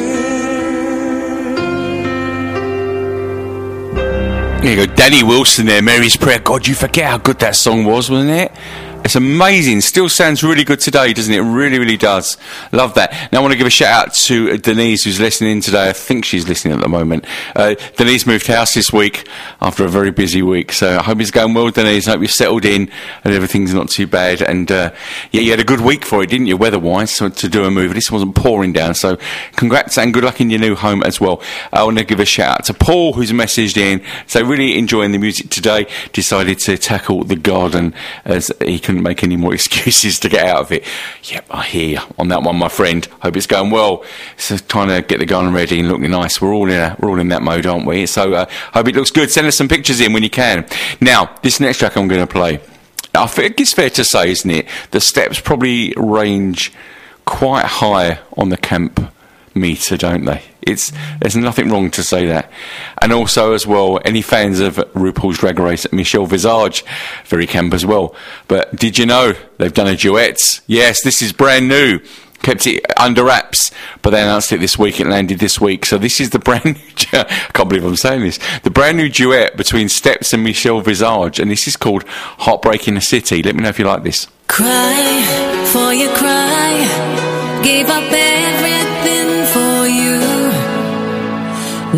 There you go, Danny Wilson there, Mary's Prayer. God, you forget how good that song was, wasn't it? It's amazing. Still sounds really good today, doesn't it? It really, really does. Love that. Now I want to give a shout out to Denise, who's listening today. I think she's listening at the moment. Denise moved house this week after a very busy week. So I hope it's going well, Denise. I hope you've settled in and everything's not too bad. And yeah, you had a good week for it, didn't you, weather-wise, so to do a move. This wasn't pouring down. So congrats and good luck in your new home as well. I want to give a shout out to Paul, who's messaged in. So really enjoying the music today. Decided to tackle the garden as he couldn't make any more excuses to get out of it. Yep, I hear you on that one, my friend. Hope it's going well. So trying to get the garden ready and looking nice. We're all in that mode, aren't we? So hope it looks good. Send us some pictures in when you can. Now, this next track I'm going to play, I think it's fair to say, isn't it, the steps probably range quite high on the camp meter, don't they? There's nothing wrong to say that. And also as well, any fans of RuPaul's Drag Race, Michelle Visage, very camp as well. But did you know they've done a duet? Yes, this is brand new. Kept it under wraps, but they announced it this week. It landed this week. So this is the brand new, I can't believe I'm saying this, the brand new duet between Steps and Michelle Visage, and this is called Heartbreak in the City. Let me know if you like this. Cry for you cry, gave up everything for you.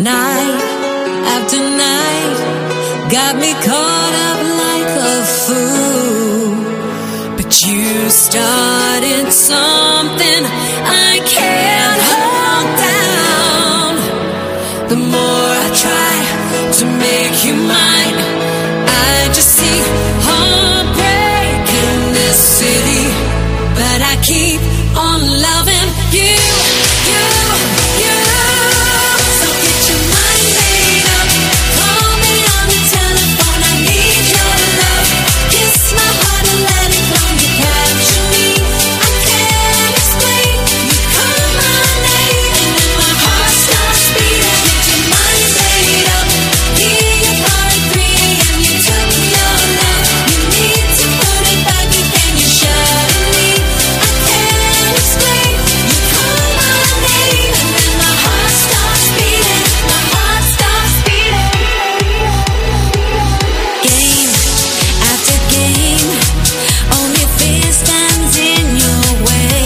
night after night got me caught up like a fool. But you started something I can't hold down. The more I try to make you mine, I just see heartbreak in this city. But I keep on loving you. So get your mind made up. Call me on the telephone, I need your love. Kiss my heart and let it go. You capture me, I can't explain. You call my name and then my heart starts beating. Get your mind made up. Hear your part 3 and you took your love. You need to put it back again. You shut me, I can't explain. You call my name and then my heart starts beating. My heart starts beating. Game after game, only fear stands in your way.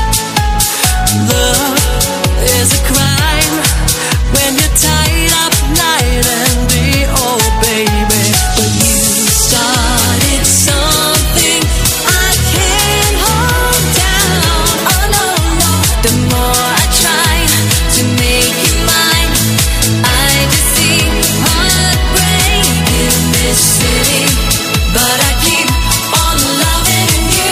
Love is a crime when you're tied up night and day, oh baby. But you started something I can't hold down. Oh no, no. The more I try to make you mine, I just see heartbreak in this city. But I keep on loving you.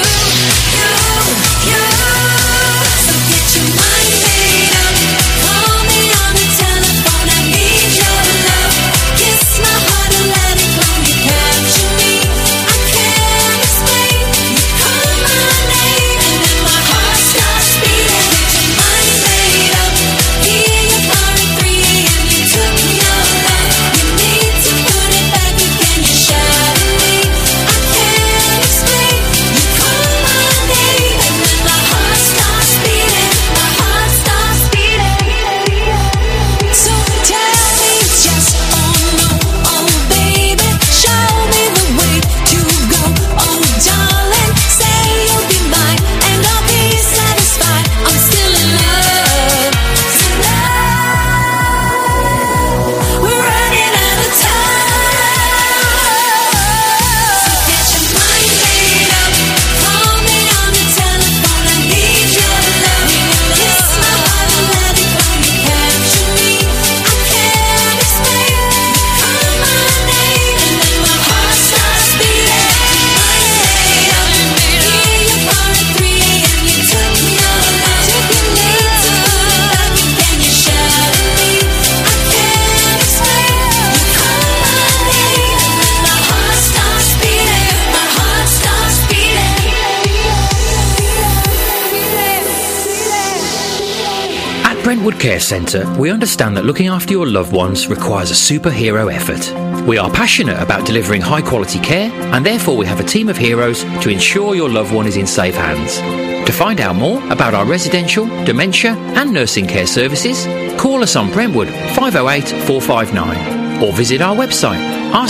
So get your mind made up. Call me on the telephone, I need your love. Kiss my heart and let it go. You capture me, I can't explain. You call my name and then my heart starts beating. Get your mind made up. Hear your part 3 and you took your love. You need to put it back again. You shatter me, I can't explain. You call my name and then my heart starts beating. My heart starts beating. So tell me just oh no, oh baby, show me the way to go. Oh darling, say you'll be mine and I'll be satisfied. I'm still in love. We're running out of time. So get your mind made up. Call me on the telephone, I need your love. Kiss my heart and let it go. You capture me, I can't explain. You call my name and then my heart starts beating. Mind made up. Hear your part 3 and you took your love. You need to put it back again. You shatter me, I can't explain. You call my name and then my heart starts beating. My heart starts beating. At Brentwood Care Centre, we understand that looking after your loved ones requires a superhero effort. We are passionate about delivering high quality care, and therefore we have a team of heroes to ensure your loved one is in safe hands. To find out more about our residential, dementia and nursing care services, call us on Brentwood 508 459 or visit our website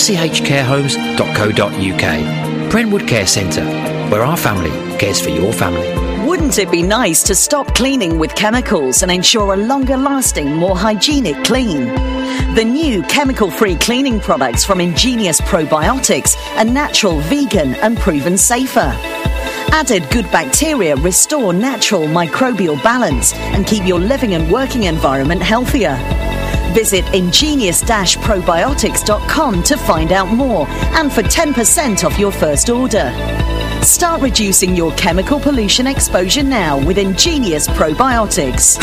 rchcarehomes.co.uk. Brentwood Care Centre, where our family cares for your family. Wouldn't it be nice to stop cleaning with chemicals and ensure a longer lasting, more hygienic clean? The new chemical-free cleaning products from Ingenious Probiotics are natural, vegan and proven safer. Added good bacteria restore natural microbial balance and keep your living and working environment healthier. Visit ingenious-probiotics.com to find out more and for 10% off your first order. Start reducing your chemical pollution exposure now with Ingenious Probiotics.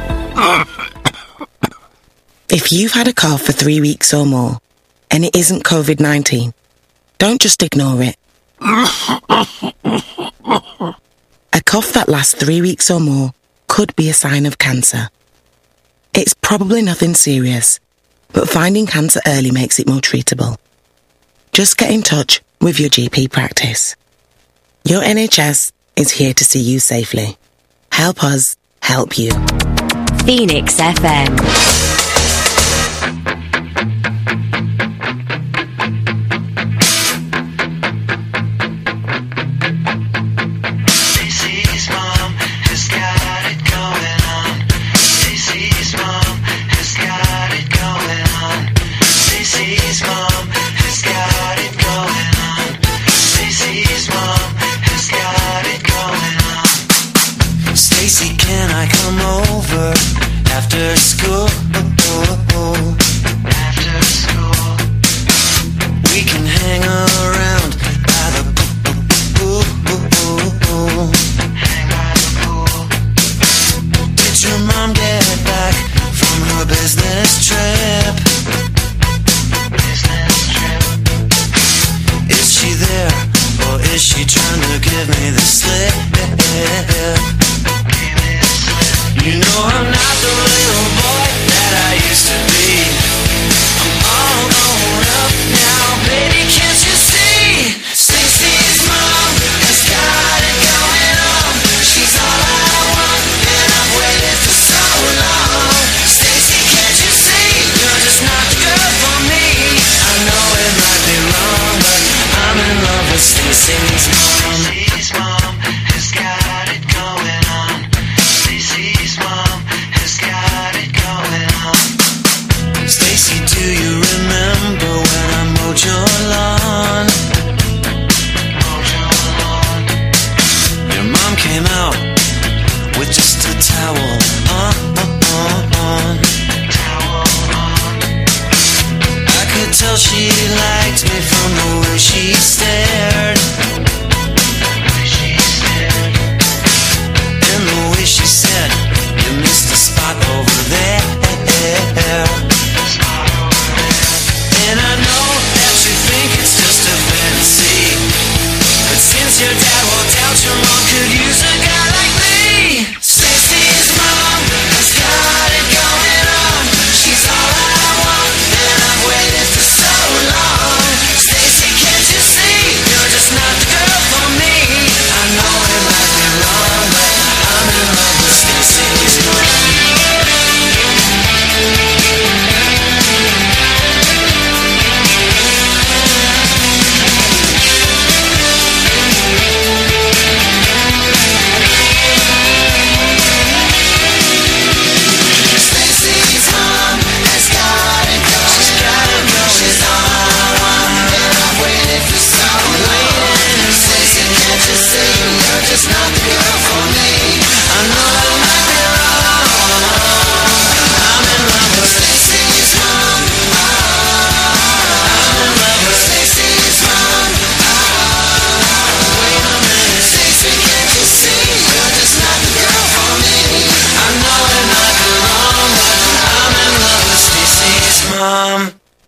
If you've had a cough for 3 weeks or more and it isn't COVID-19, don't just ignore it. A cough that lasts 3 weeks or more could be a sign of cancer. It's probably nothing serious, but finding cancer early makes it more treatable. Just get in touch with your GP practice. Your NHS is here to see you safely. Help us help you. Phoenix FM. Stacey's mom has got it going on. Stacy, can I come over after school? After school, we can hang around by the pool. Hang by the pool. Did your mom get back from her business trip? Business trip. Is she there, or is she trying to give me the slip? You know I'm not the little boy that I used to be. I'm all grown up now, baby, can't you see? Stacy's mom has got it going on. She's all I want, and I've waited for so long. Stacy, can't you see? You're just not the girl for me. I know it might be wrong, but I'm in love with Stacy's mom. Stacy's mom has got it going on. Stacy's mom has got it going on. Stacy, do you remember when I mowed your lawn? Your mom came out with just a towel on. I could tell she liked me from the way she stared. And the way she said, you missed a spot over there. And I know that you think it's just a fantasy, but since your dad walked out, your mom could use a guy like me. Stacy's mom has got it going on. She's all I want, and I've waited for so long. Stacy, can't you see? You're just not the girl for me. I know it might be wrong, but I'm in love with Stacy's mom. Stacy's mom has got it going. She's got it going. She's all I want, and I've waited for so long. Stacy, can't you see? You're just not the girl for me. I know it might be wrong. I'm in love with Stacy's mom. I'm in love with Stacy's mom. Wait a minute, Stacy, can't you see? You're just not the girl for me. I know it might be wrong, but I'm in love with Stacy's mom.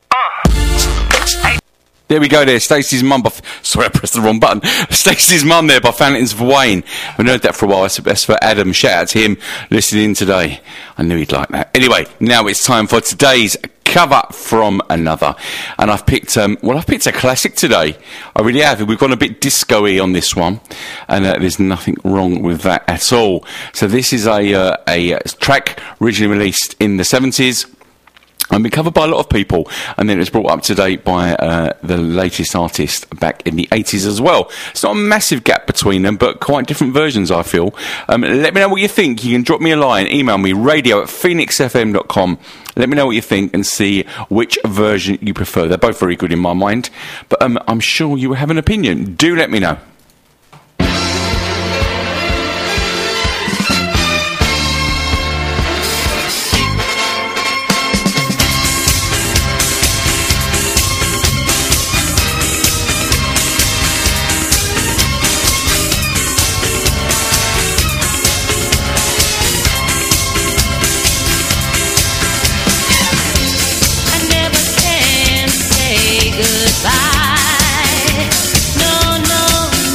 There we go there, Stacey's Mum by... Sorry, I pressed the wrong button. Stacey's Mum there by Fountains of Wayne. I've heard that for a while. That's for Adam. Shout out to him listening in today. I knew he'd like that. Anyway, now it's time for today's cover from another. And I've picked, I've picked a classic today. I really have. We've gone a bit disco-y on this one. And there's nothing wrong with that at all. So this is a track originally released in the 70s. And been covered by a lot of people, and then it was brought up to date by the latest artist back in the 80s as well. It's not a massive gap between them, but quite different versions, I feel. Let me know what you think. You can drop me a line, email me, radio@phoenixfm.com. Let me know what you think and see which version you prefer. They're both very good in my mind, but I'm sure you have an opinion. Do let me know. Goodbye. No, no,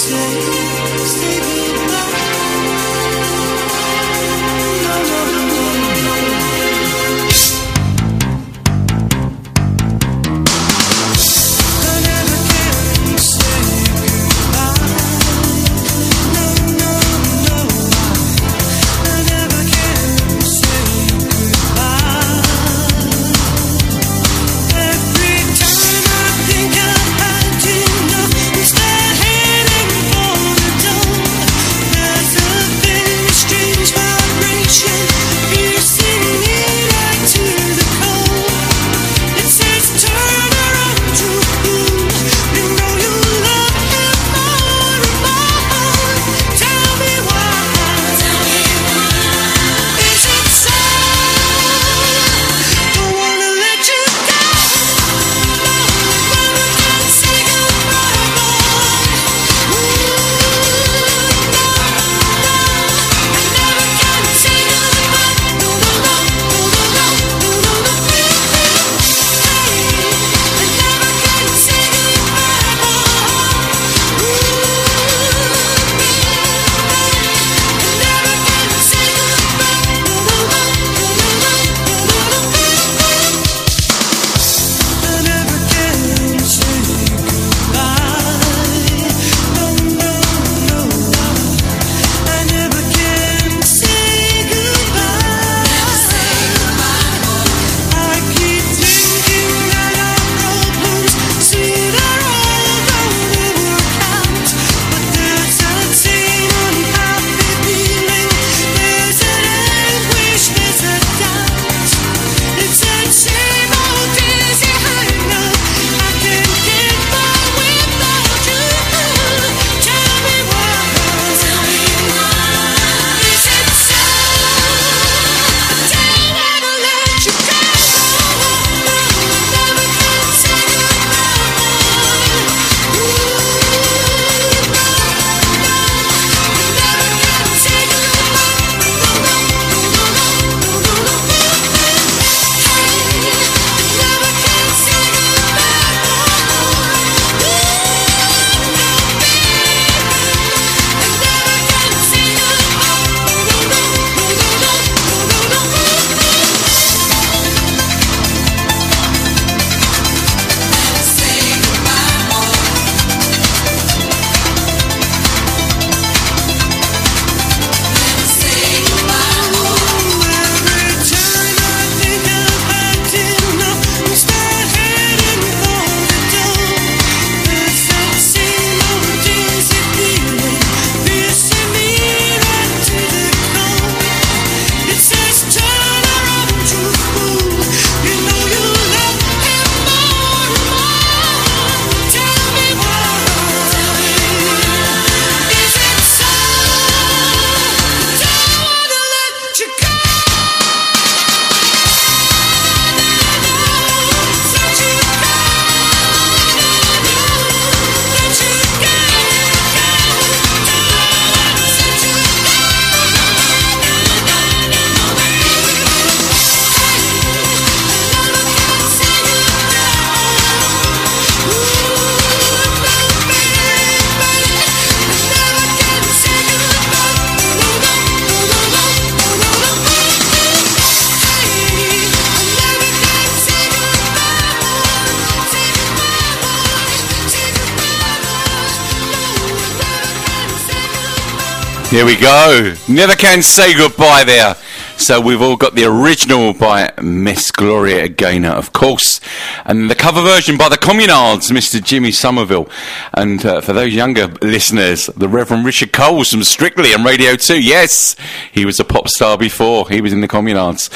Here we go. Never Can Say Goodbye there. So we've all got the original by Miss Gloria Gaynor, of course, and the cover version by the Communards, Mr. Jimmy Somerville. And for those younger listeners, the Reverend Richard Coles from Strictly on Radio 2. Yes, he was a pop star before. He was in the Communards.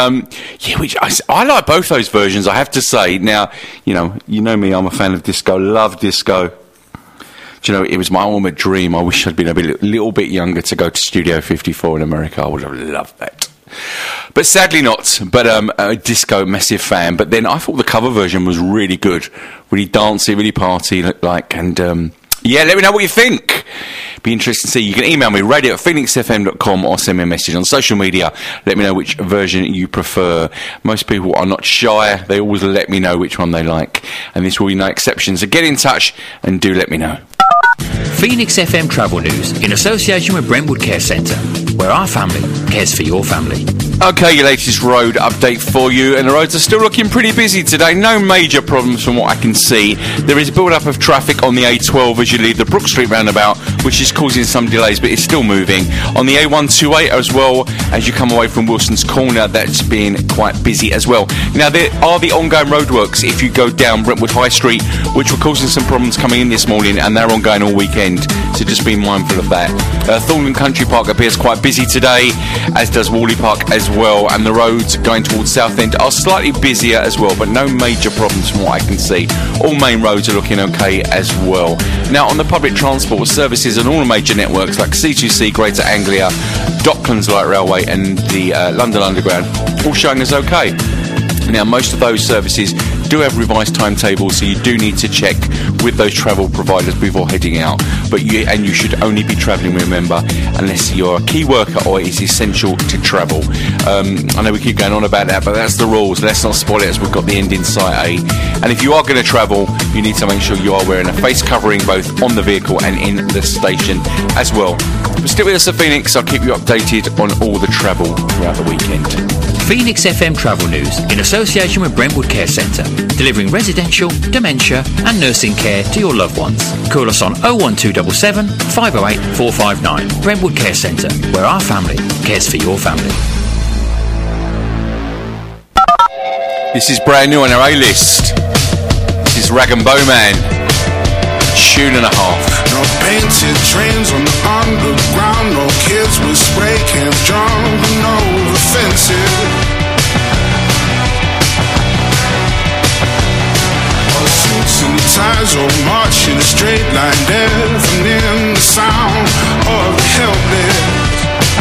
Which I like both those versions, I have to say. Now, you know me, I'm a fan of disco, love disco. Do you know, it was my ultimate dream. I wish I'd been a little bit younger to go to Studio 54 in America. I would have loved that. But sadly not. But a disco, massive fan. But then I thought the cover version was really good. Really dancey, really party-like. And, let me know what you think. Be interested to see. You can email me, radio@phoenixfm.com, or send me a message on social media. Let me know which version you prefer. Most people are not shy. They always let me know which one they like. And this will be no exception. So get in touch and do let me know. Phoenix FM travel news in association with Brentwood Care Centre, where our family cares for your family. Okay, your latest road update for you, and the roads are still looking pretty busy today. No major problems from what I can see. There is a build-up of traffic on the A12 as you leave the Brook Street roundabout, which is causing some delays, but it's still moving. On the A128 as well, as you come away from Wilson's Corner, that's been quite busy as well. Now, there are the ongoing roadworks if you go down Brentwood High Street, which were causing some problems coming in this morning, and they're ongoing all weekend, so just be mindful of that. Thornton Country Park appears quite busy today, as does Whalley Park as well, and the roads going towards Southend are slightly busier as well, but no major problems from what I can see. All main roads are looking okay as well. Now, on the public transport services and all the major networks like C2C, Greater Anglia, Docklands Light Railway and the London Underground, all showing as okay. Now, most of those services do have revised timetables, so you do need to check with those travel providers before heading out. But you should only be travelling, remember, unless you're a key worker or it is essential to travel. I know we keep going on about that, but that's the rules. Let's not spoil it as we've got the end in sight, eh? And if you are going to travel, you need to make sure you are wearing a face covering both on the vehicle and in the station as well. But stick with us at Phoenix. I'll keep you updated on all the travel throughout the weekend. Phoenix FM travel news in association with Brentwood Care Centre, delivering residential, dementia and nursing care to your loved ones. Call us on 01277 508 459. Brentwood Care Centre, where our family cares for your family. This is brand new on our A-list. This is Rag and Bowman. Tune and a half. No painted trains on the underground, no kids with spray cans jumping over fences. All the suits and the ties all march in a straight line, deafening the sound of the helpless.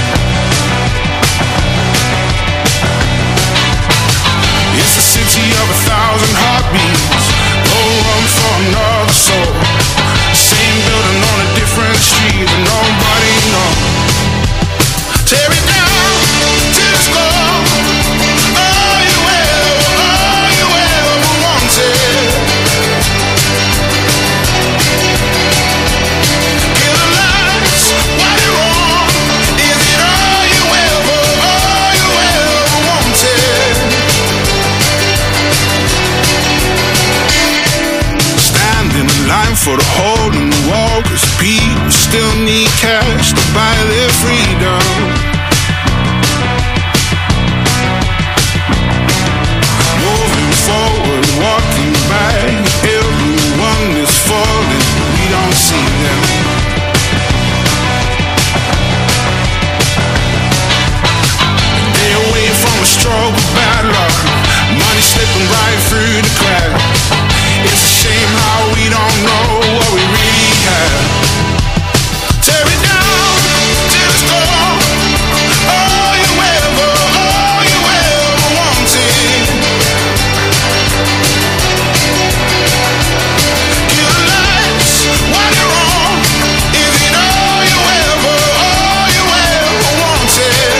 It's a city of 1,000 heartbeats, no room for another soul. Same building on a different street, but nobody knows. Tear it down till it's gone. All you ever wanted. Kill the lights while you're on. Is it all you ever wanted? Stand in the line for the hole in the wall, 'cause people still need cash to buy their freedom. Moving forward, walking back, everyone is falling, we don't see them. They away from a stroke of bad luck, money slipping right through the cracks. It's a shame how we don't know what we really have. Tear it down till it's gone. All you ever wanted. Kill the lights while you're on. Is it all you ever wanted?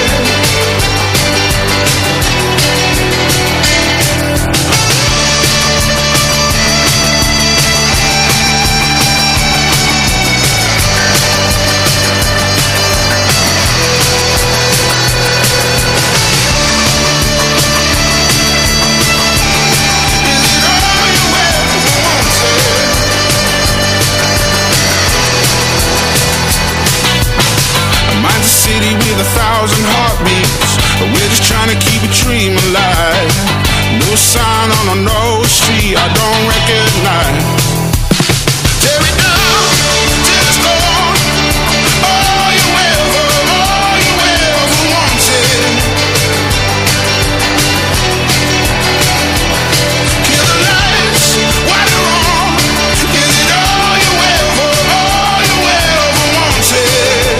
City with 1,000 heartbeats, but we're just trying to keep a dream alive. No sign on a no street I don't recognize. Tear it down till it's gone. All you ever wanted. Kill the lights while you're on. Is it all you ever wanted?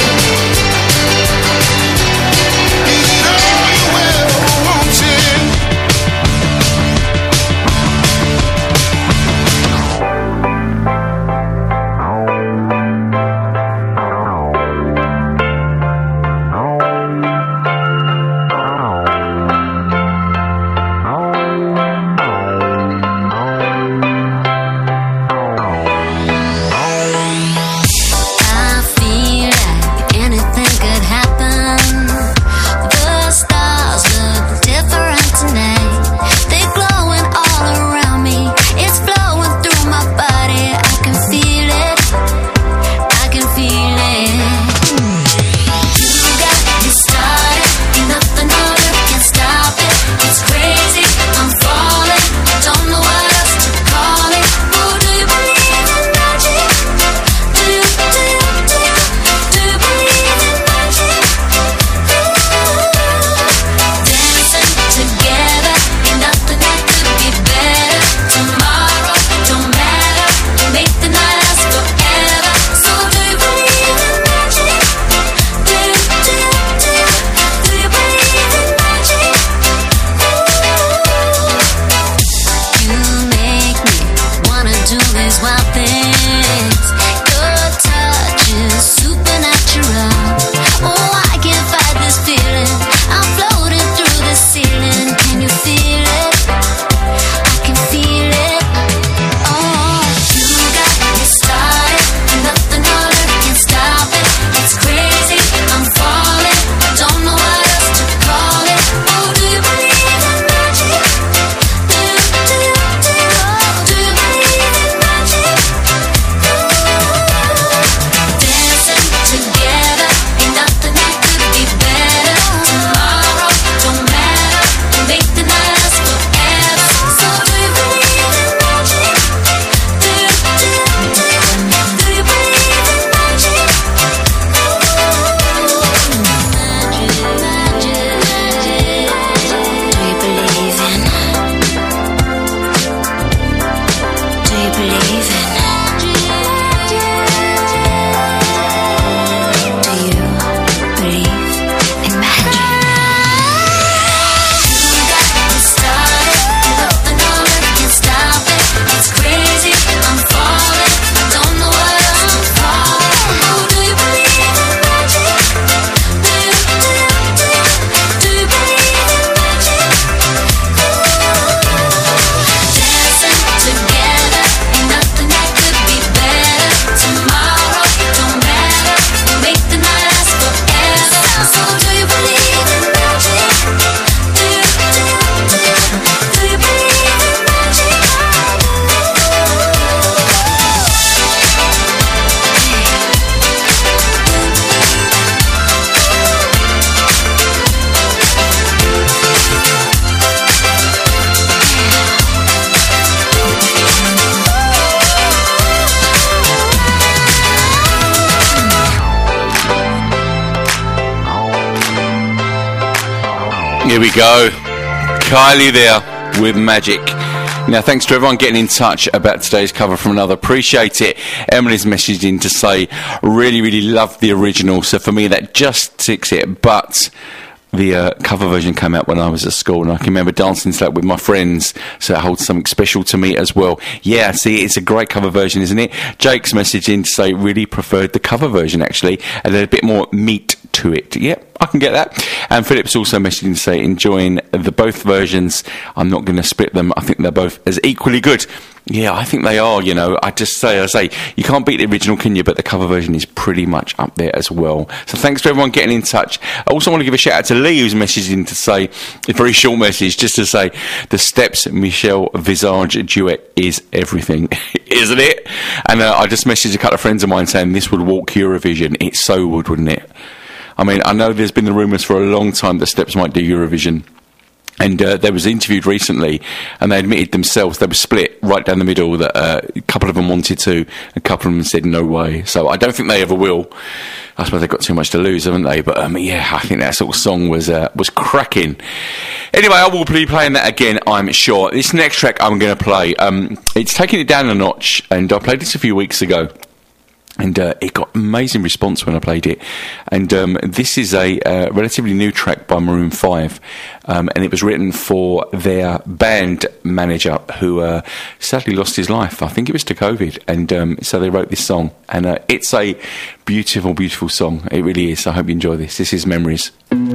Here we go. Kylie there with Magic. Now, thanks to everyone getting in touch about today's cover from another. Appreciate it. Emily's messaged in to say, really, really love the original. So for me, that just ticks it. But the cover version came out when I was at school, and I can remember dancing to that with my friends, so it holds something special to me as well. Yeah, see, it's a great cover version, isn't it? Jake's messaged in to say really preferred the cover version, actually, and had a bit more meat to it. Yep, I can get that. And Philip's also messaged in to say enjoying the both versions. I'm not going to split them. I think they're both as equally good. Yeah, I think they are, you know. I say, you can't beat the original, can you? But the cover version is pretty much up there as well. So thanks to everyone getting in touch. I also want to give a shout out to Lee, who's messaged in to say, a very short message, just to say, the Steps Michelle Visage duet is everything, isn't it? And I just messaged a couple of friends of mine saying this would walk Eurovision. It so would, wouldn't it? I mean, I know there's been the rumours for a long time that Steps might do Eurovision. And they was interviewed recently, and they admitted themselves they were split right down the middle, that a couple of them wanted to, a couple of them said no way. So I don't think they ever will. I suppose they've got too much to lose, haven't they? But yeah, I think that sort of song was cracking. Anyway, I will be playing that again, I'm sure. This next track I'm going to play, it's taking it down a notch, and I played this a few weeks ago. And it got amazing response when I played it. And this is a relatively new track by Maroon 5. And it was written for their band manager, who sadly lost his life. I think it was to COVID. And so they wrote this song. And it's a beautiful, beautiful song. It really is. I hope you enjoy this. This is Memories.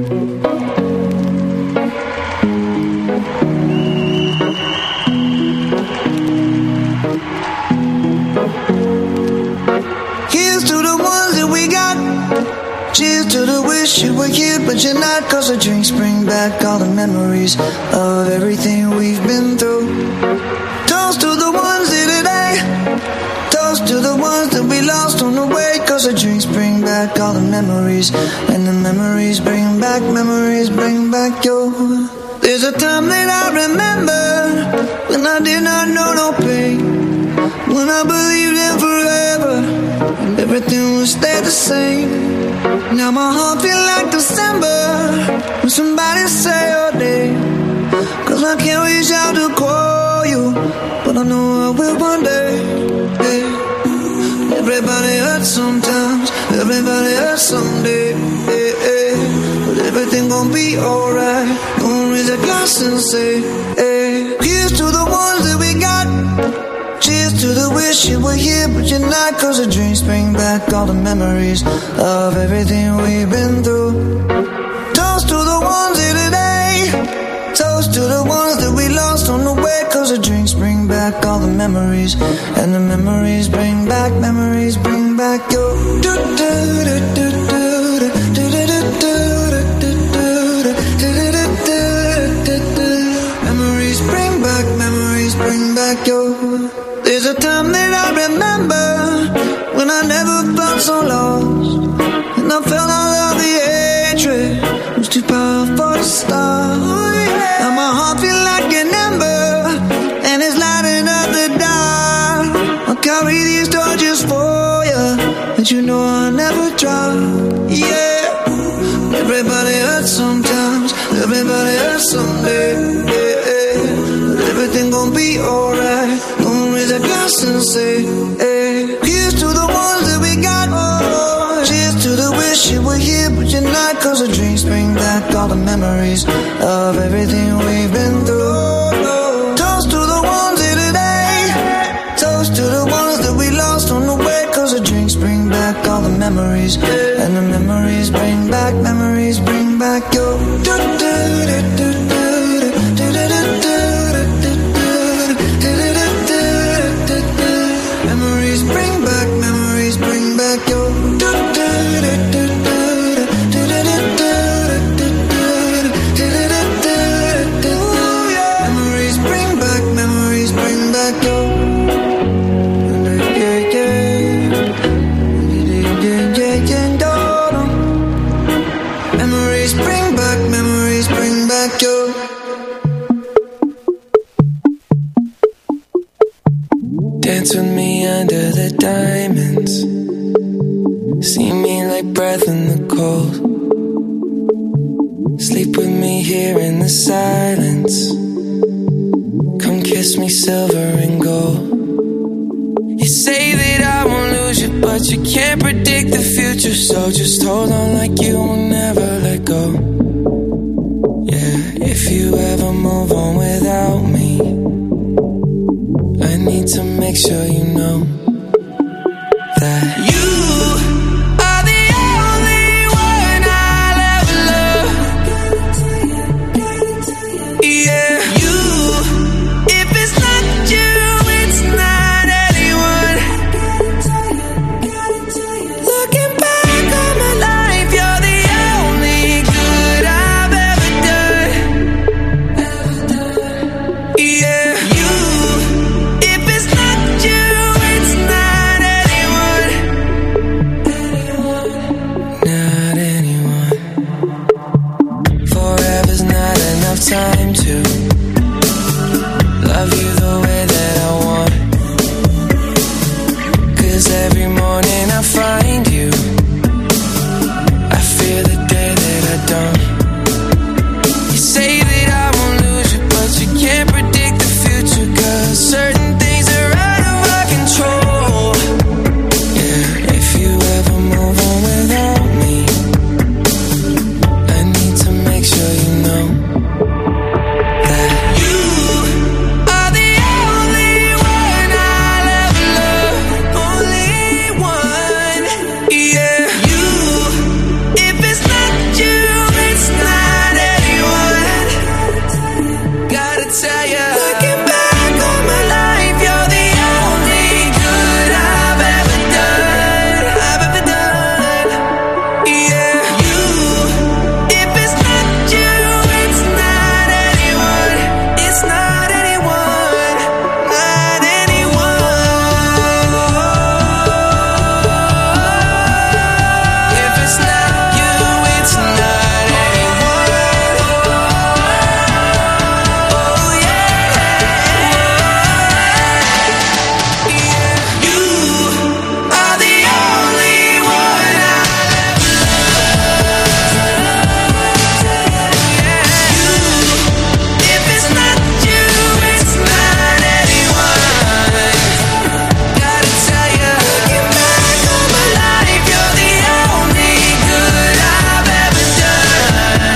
Cheers to the wish you were here, but you're not. Cause the drinks bring back all the memories of everything we've been through. Toast to the ones here today. Toast to the ones that we lost on the way. Cause the drinks bring back all the memories. And the memories bring back your. There's a time that I remember when I did not know no pain. When I believed in forever and everything would stay the same. Now my heart feel like December when somebody say your name. Cause I can't reach out to call you, but I know I will one day. Yeah. Everybody hurts sometimes, everybody hurts someday. Yeah, yeah. But everything gon' be alright. Gonna raise a glass and say, hey. Here's to the ones that we got. Cheers to the wish you were here, but you're not. Cause the drinks bring back all the memories of everything we've been through. Toast to the ones here today. Toast to the ones that we lost on the way. Cause the drinks bring back all the memories. And the memories bring back your. Memories bring back your. There's a time that I remember when I never felt so lost, and I felt all of the hatred was too powerful to stop. Now my heart feel like an ember, and it's lighting up the dark. I'll carry these torches for you, but you know I'll never drop. Yeah, everybody hurts sometimes, everybody hurts someday. Yeah, but everything gon' be alright. Raise a glass and say, hey. Here's to the ones that we got. Oh, cheers to the wish you were here, but you're not. Cause the drinks bring back all the memories of everything we've been through. Toast to the ones here today. Toast to the ones that we lost on the way. Cause the drinks bring back all the memories. And the memories bring back your. Memories bring back your. Memories bring back your. Memories bring back your. Dance with me under the diamonds. See me like breath in the cold. Sleep Sleep with me here in the silence. Come kiss me silver and gold. You say that I won't lose you, but you can't predict the future. So just hold on like you will never let go. Yeah, if you ever move on without me, I need to make sure you know that you are the only one I'll ever love. Yeah, you. If it's not you, it's not anyone. Looking back on my life, you're the only good I've ever done. Yeah, you. If it's not you, it's not anyone. Not anyone. Forever's not enough time to love you the way that I want. 'Cause every morning I find you, I fear the day that I don't. You say that I won't lose you, but you can't predict the future. 'Cause certain things are out of our control. Yeah, if you ever move on without me, I need to make sure you know that you are the only one I'll ever love. Only one. Yeah, you. If it's not you, it's not anyone. Gotta tell ya, looking back on my life, you're the only good I've ever done. Yeah, you. If it's not you, it's not anyone. It's not anyone. Not anyone. If it's not you, it's not anyone. Oh yeah. You are the only one I'll ever love. If it's not you, it's not anyone. Gotta tell ya, looking back on my life, you're the only good I've ever done.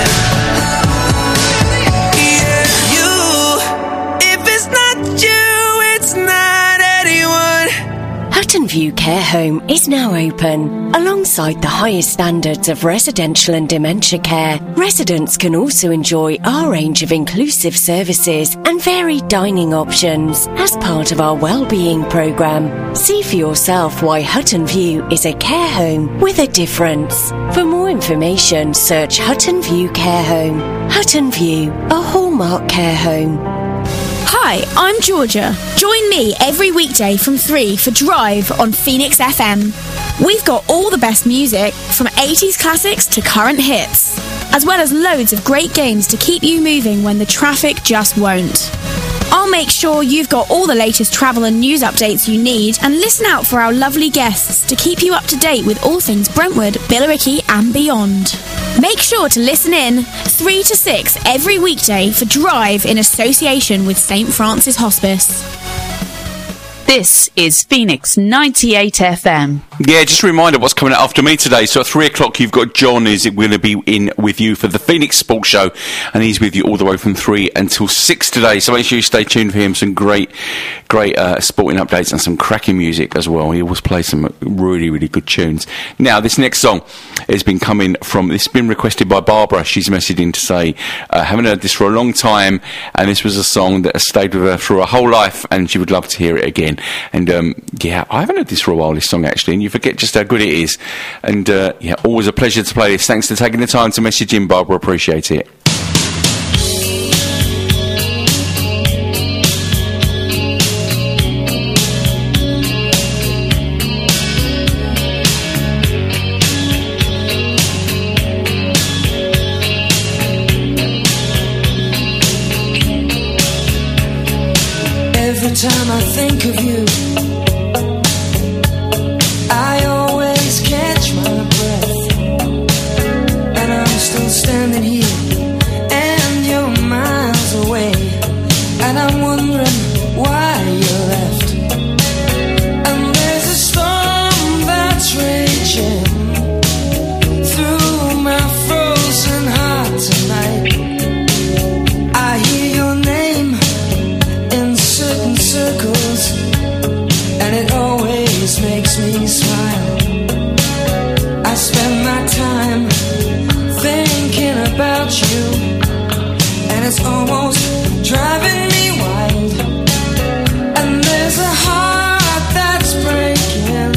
Yeah, you. If it's not you, it's not anyone. Hutton View Care Home is now open. Alongside the highest standards of residential and dementia care, residents can also enjoy our range of inclusive services and varied dining options as part of our wellbeing programme. See for yourself why Hutton View is a care home with a difference. For more information, search Hutton View Care Home. Hutton View, a hallmark care home. Hi, I'm Georgia. Join me every weekday from 3 for Drive on Phoenix FM. We've got all the best music, from 80s classics to current hits, as well as loads of great games to keep you moving when the traffic just won't. I'll make sure you've got all the latest travel and news updates you need, and listen out for our lovely guests to keep you up to date with all things Brentwood, Billericay and beyond. Make sure to listen in 3 to 6 every weekday for Drive in association with St. Francis Hospice. This is Phoenix 98 FM. Yeah, just a reminder what's coming up after me today. So at 3 o'clock, you've got John, who's going to be in with you for the Phoenix Sports Show, and he's with you all the way from 3 until 6 today. So make sure you stay tuned for him. Some great sporting updates and some cracking music as well. He always plays some really, really good tunes. Now, this next song has been requested by Barbara. She's messaged in to say, haven't heard this for a long time, and this was a song that has stayed with her through her whole life, and she would love to hear it again. And I haven't heard this for a while, this song actually, and you forget just how good it is. And always a pleasure to play this. Thanks for taking the time to message in, Barbara. Appreciate it. Every time I think of you, I always catch my breath, and I'm still standing here makes me smile. I spend my time thinking about you, and it's almost driving me wild. And there's a heart that's breaking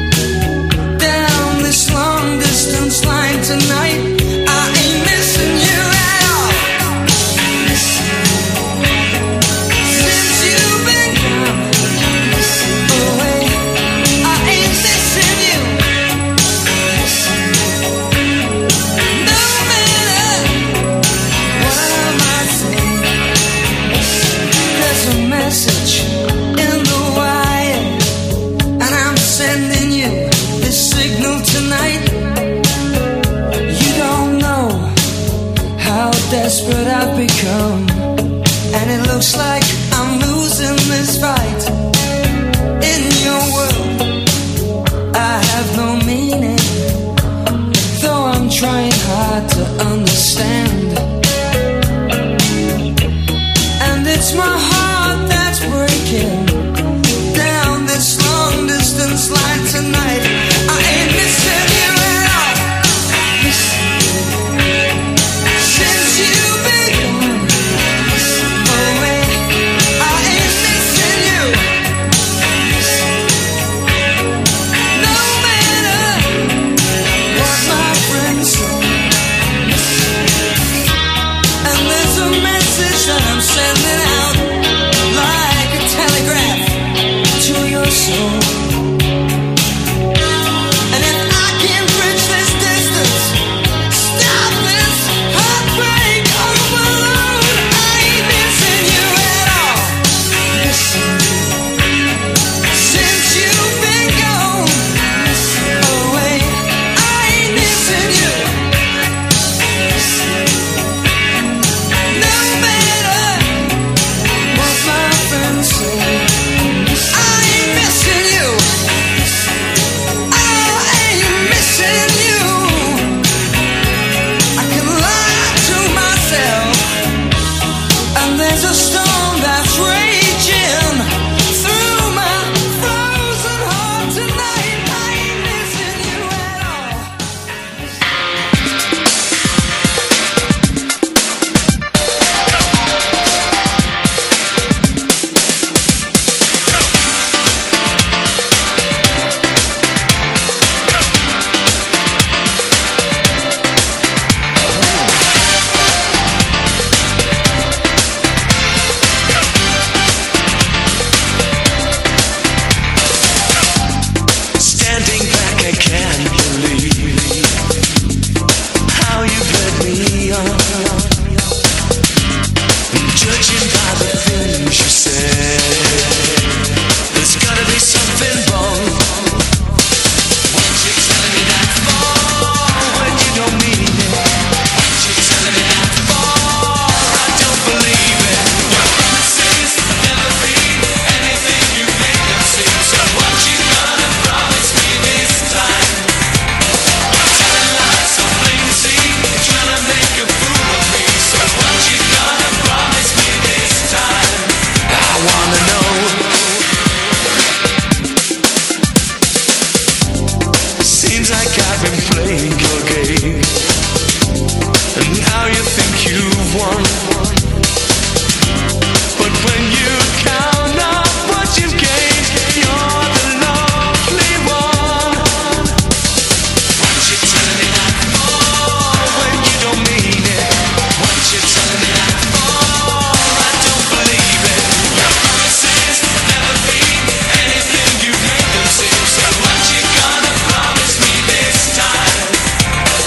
down this long distance line tonight. I ain't missing you at all. Since you've been gone away, I ain't missing you. No matter what I might say, there's a message in the wire, and I'm sending you this signal tonight. You don't know how desperate I've become, and it looks like I'm losing this fight. In your world, I have no meaning, though I'm trying hard to understand. And it's my heart that's breaking down this long distance line tonight. I ain't missing you at all. Since you've been gone away, I ain't missing you. No matter what my friends say. And there's a message that I'm sending out like a telegraph to your soul. And if I can bridge this distance, stop this heartbreak overload, I ain't missing you at all. Since you've been gone away, I ain't missing you. No matter what my friends say, I ain't missing you. I ain't missing you. I can lie to myself, and there's a storm that's raging through my frozen heart tonight. I ain't missing you at all. Standing back, I can't believe how you've led me on. Judging by the things you said, there's gotta be something wrong. What you telling me that for when you don't mean it? What you telling me that for? I don't believe it. Your promises never be anything you make them seem. So what you gonna promise me this time? Telling lies so plain to see, trying to make a fool of me. So what you gonna promise me this time? I wanna know. Seems like I've been playing your game, and now you think you've won. But when you count up what you've gained, you're the lonely one. What you telling me that for when you don't mean it? What you telling me that for? I don't believe it. Your promises never be anything you make them seem. So what you gonna promise me this time?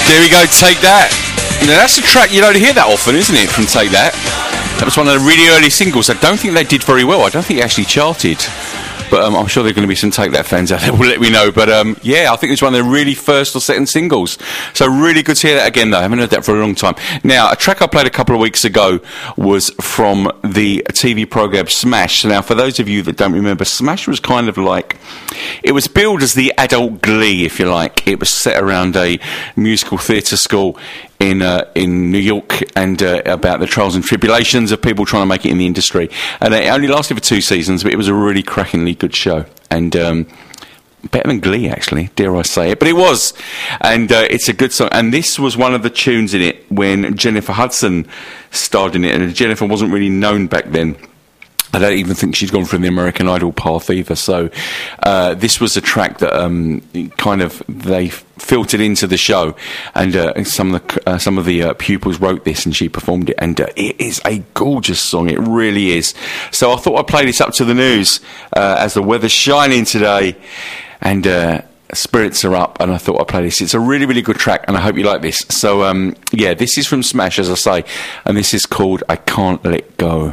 There we go, Take That. You know, that's a track you don't hear that often, isn't it, from Take That? That was one of the really early singles. I don't think they did very well. I don't think it actually charted. But I'm sure there are going to be some Take That fans out there who will let me know. But yeah, I think it's one of the really first or second singles. So really good to hear that again, though. I haven't heard that for a long time. Now, a track I played a couple of weeks ago was from the TV programme Smash. Now, for those of you that don't remember, Smash was kind of like... It was billed as the adult Glee, if you like. It was set around a musical theatre school in New York, and about the trials and tribulations of people trying to make it in the industry. And it only lasted for 2 seasons, but it was a really crackingly good show. And better than Glee, actually, dare I say it. But it was. And it's a good song. And this was one of the tunes in it when Jennifer Hudson starred in it. And Jennifer wasn't really known back then. I don't even think she's gone through the American Idol path either. So this was a track that kind of they filtered into the show, and some of the pupils wrote this, and she performed it, and it is a gorgeous song. It really is. So I thought I'd play this up to the news as the weather's shining today, and spirits are up, and I thought I'd play this. It's a really, really good track, and I hope you like this. So yeah, this is from Smash, as I say, and this is called I Can't Let Go.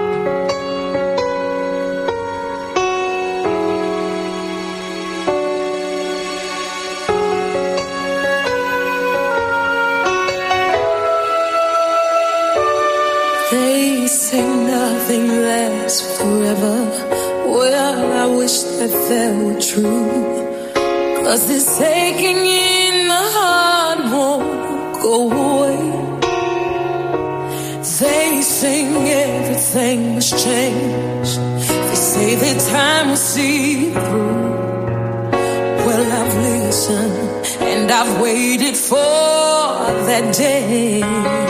They say nothing lasts forever. Well, I wish that were true. 'Cause this aching in the heart won't go away. They sing everything must change. They say that time will see through. Well, I've listened and I've waited for that day.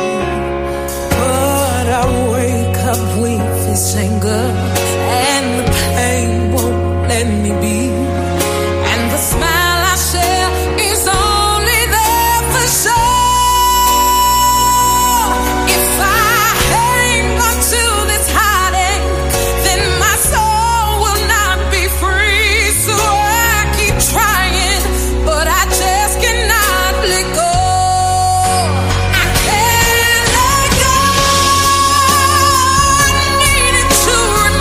I wake up with this anger, and the pain won't let me be. And the smile I share is only there for sure. If I hang on to this heartache, then my soul will not be free. So I keep trying, but I just cannot let go. I can't let go. I needed to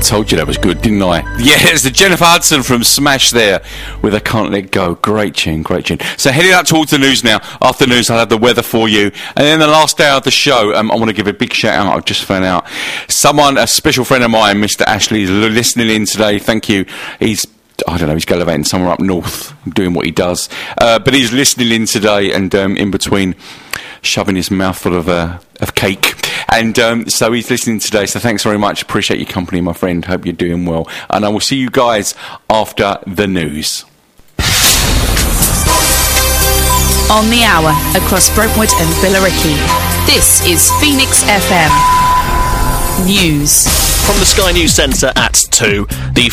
told you that was good, didn't I? Yeah, it's the Jennifer Hudson from Smash there with I Can't Let Go. Great tune, great tune. So heading up towards the news now. After the news, I'll have the weather for you. And then the last hour of the show, I want to give a big shout out. I've just found out a special friend of mine, Mr. Ashley, is listening in today. Thank you. He's gallivanting somewhere up north doing what he does. But he's listening in today and in between shoving his mouthful of cake. And so he's listening today. So thanks very much. Appreciate your company, my friend. Hope you're doing well. And I will see you guys after the news. On the hour, across Brentwood and Billericay. This is Phoenix FM News. From the Sky News Centre at 2, the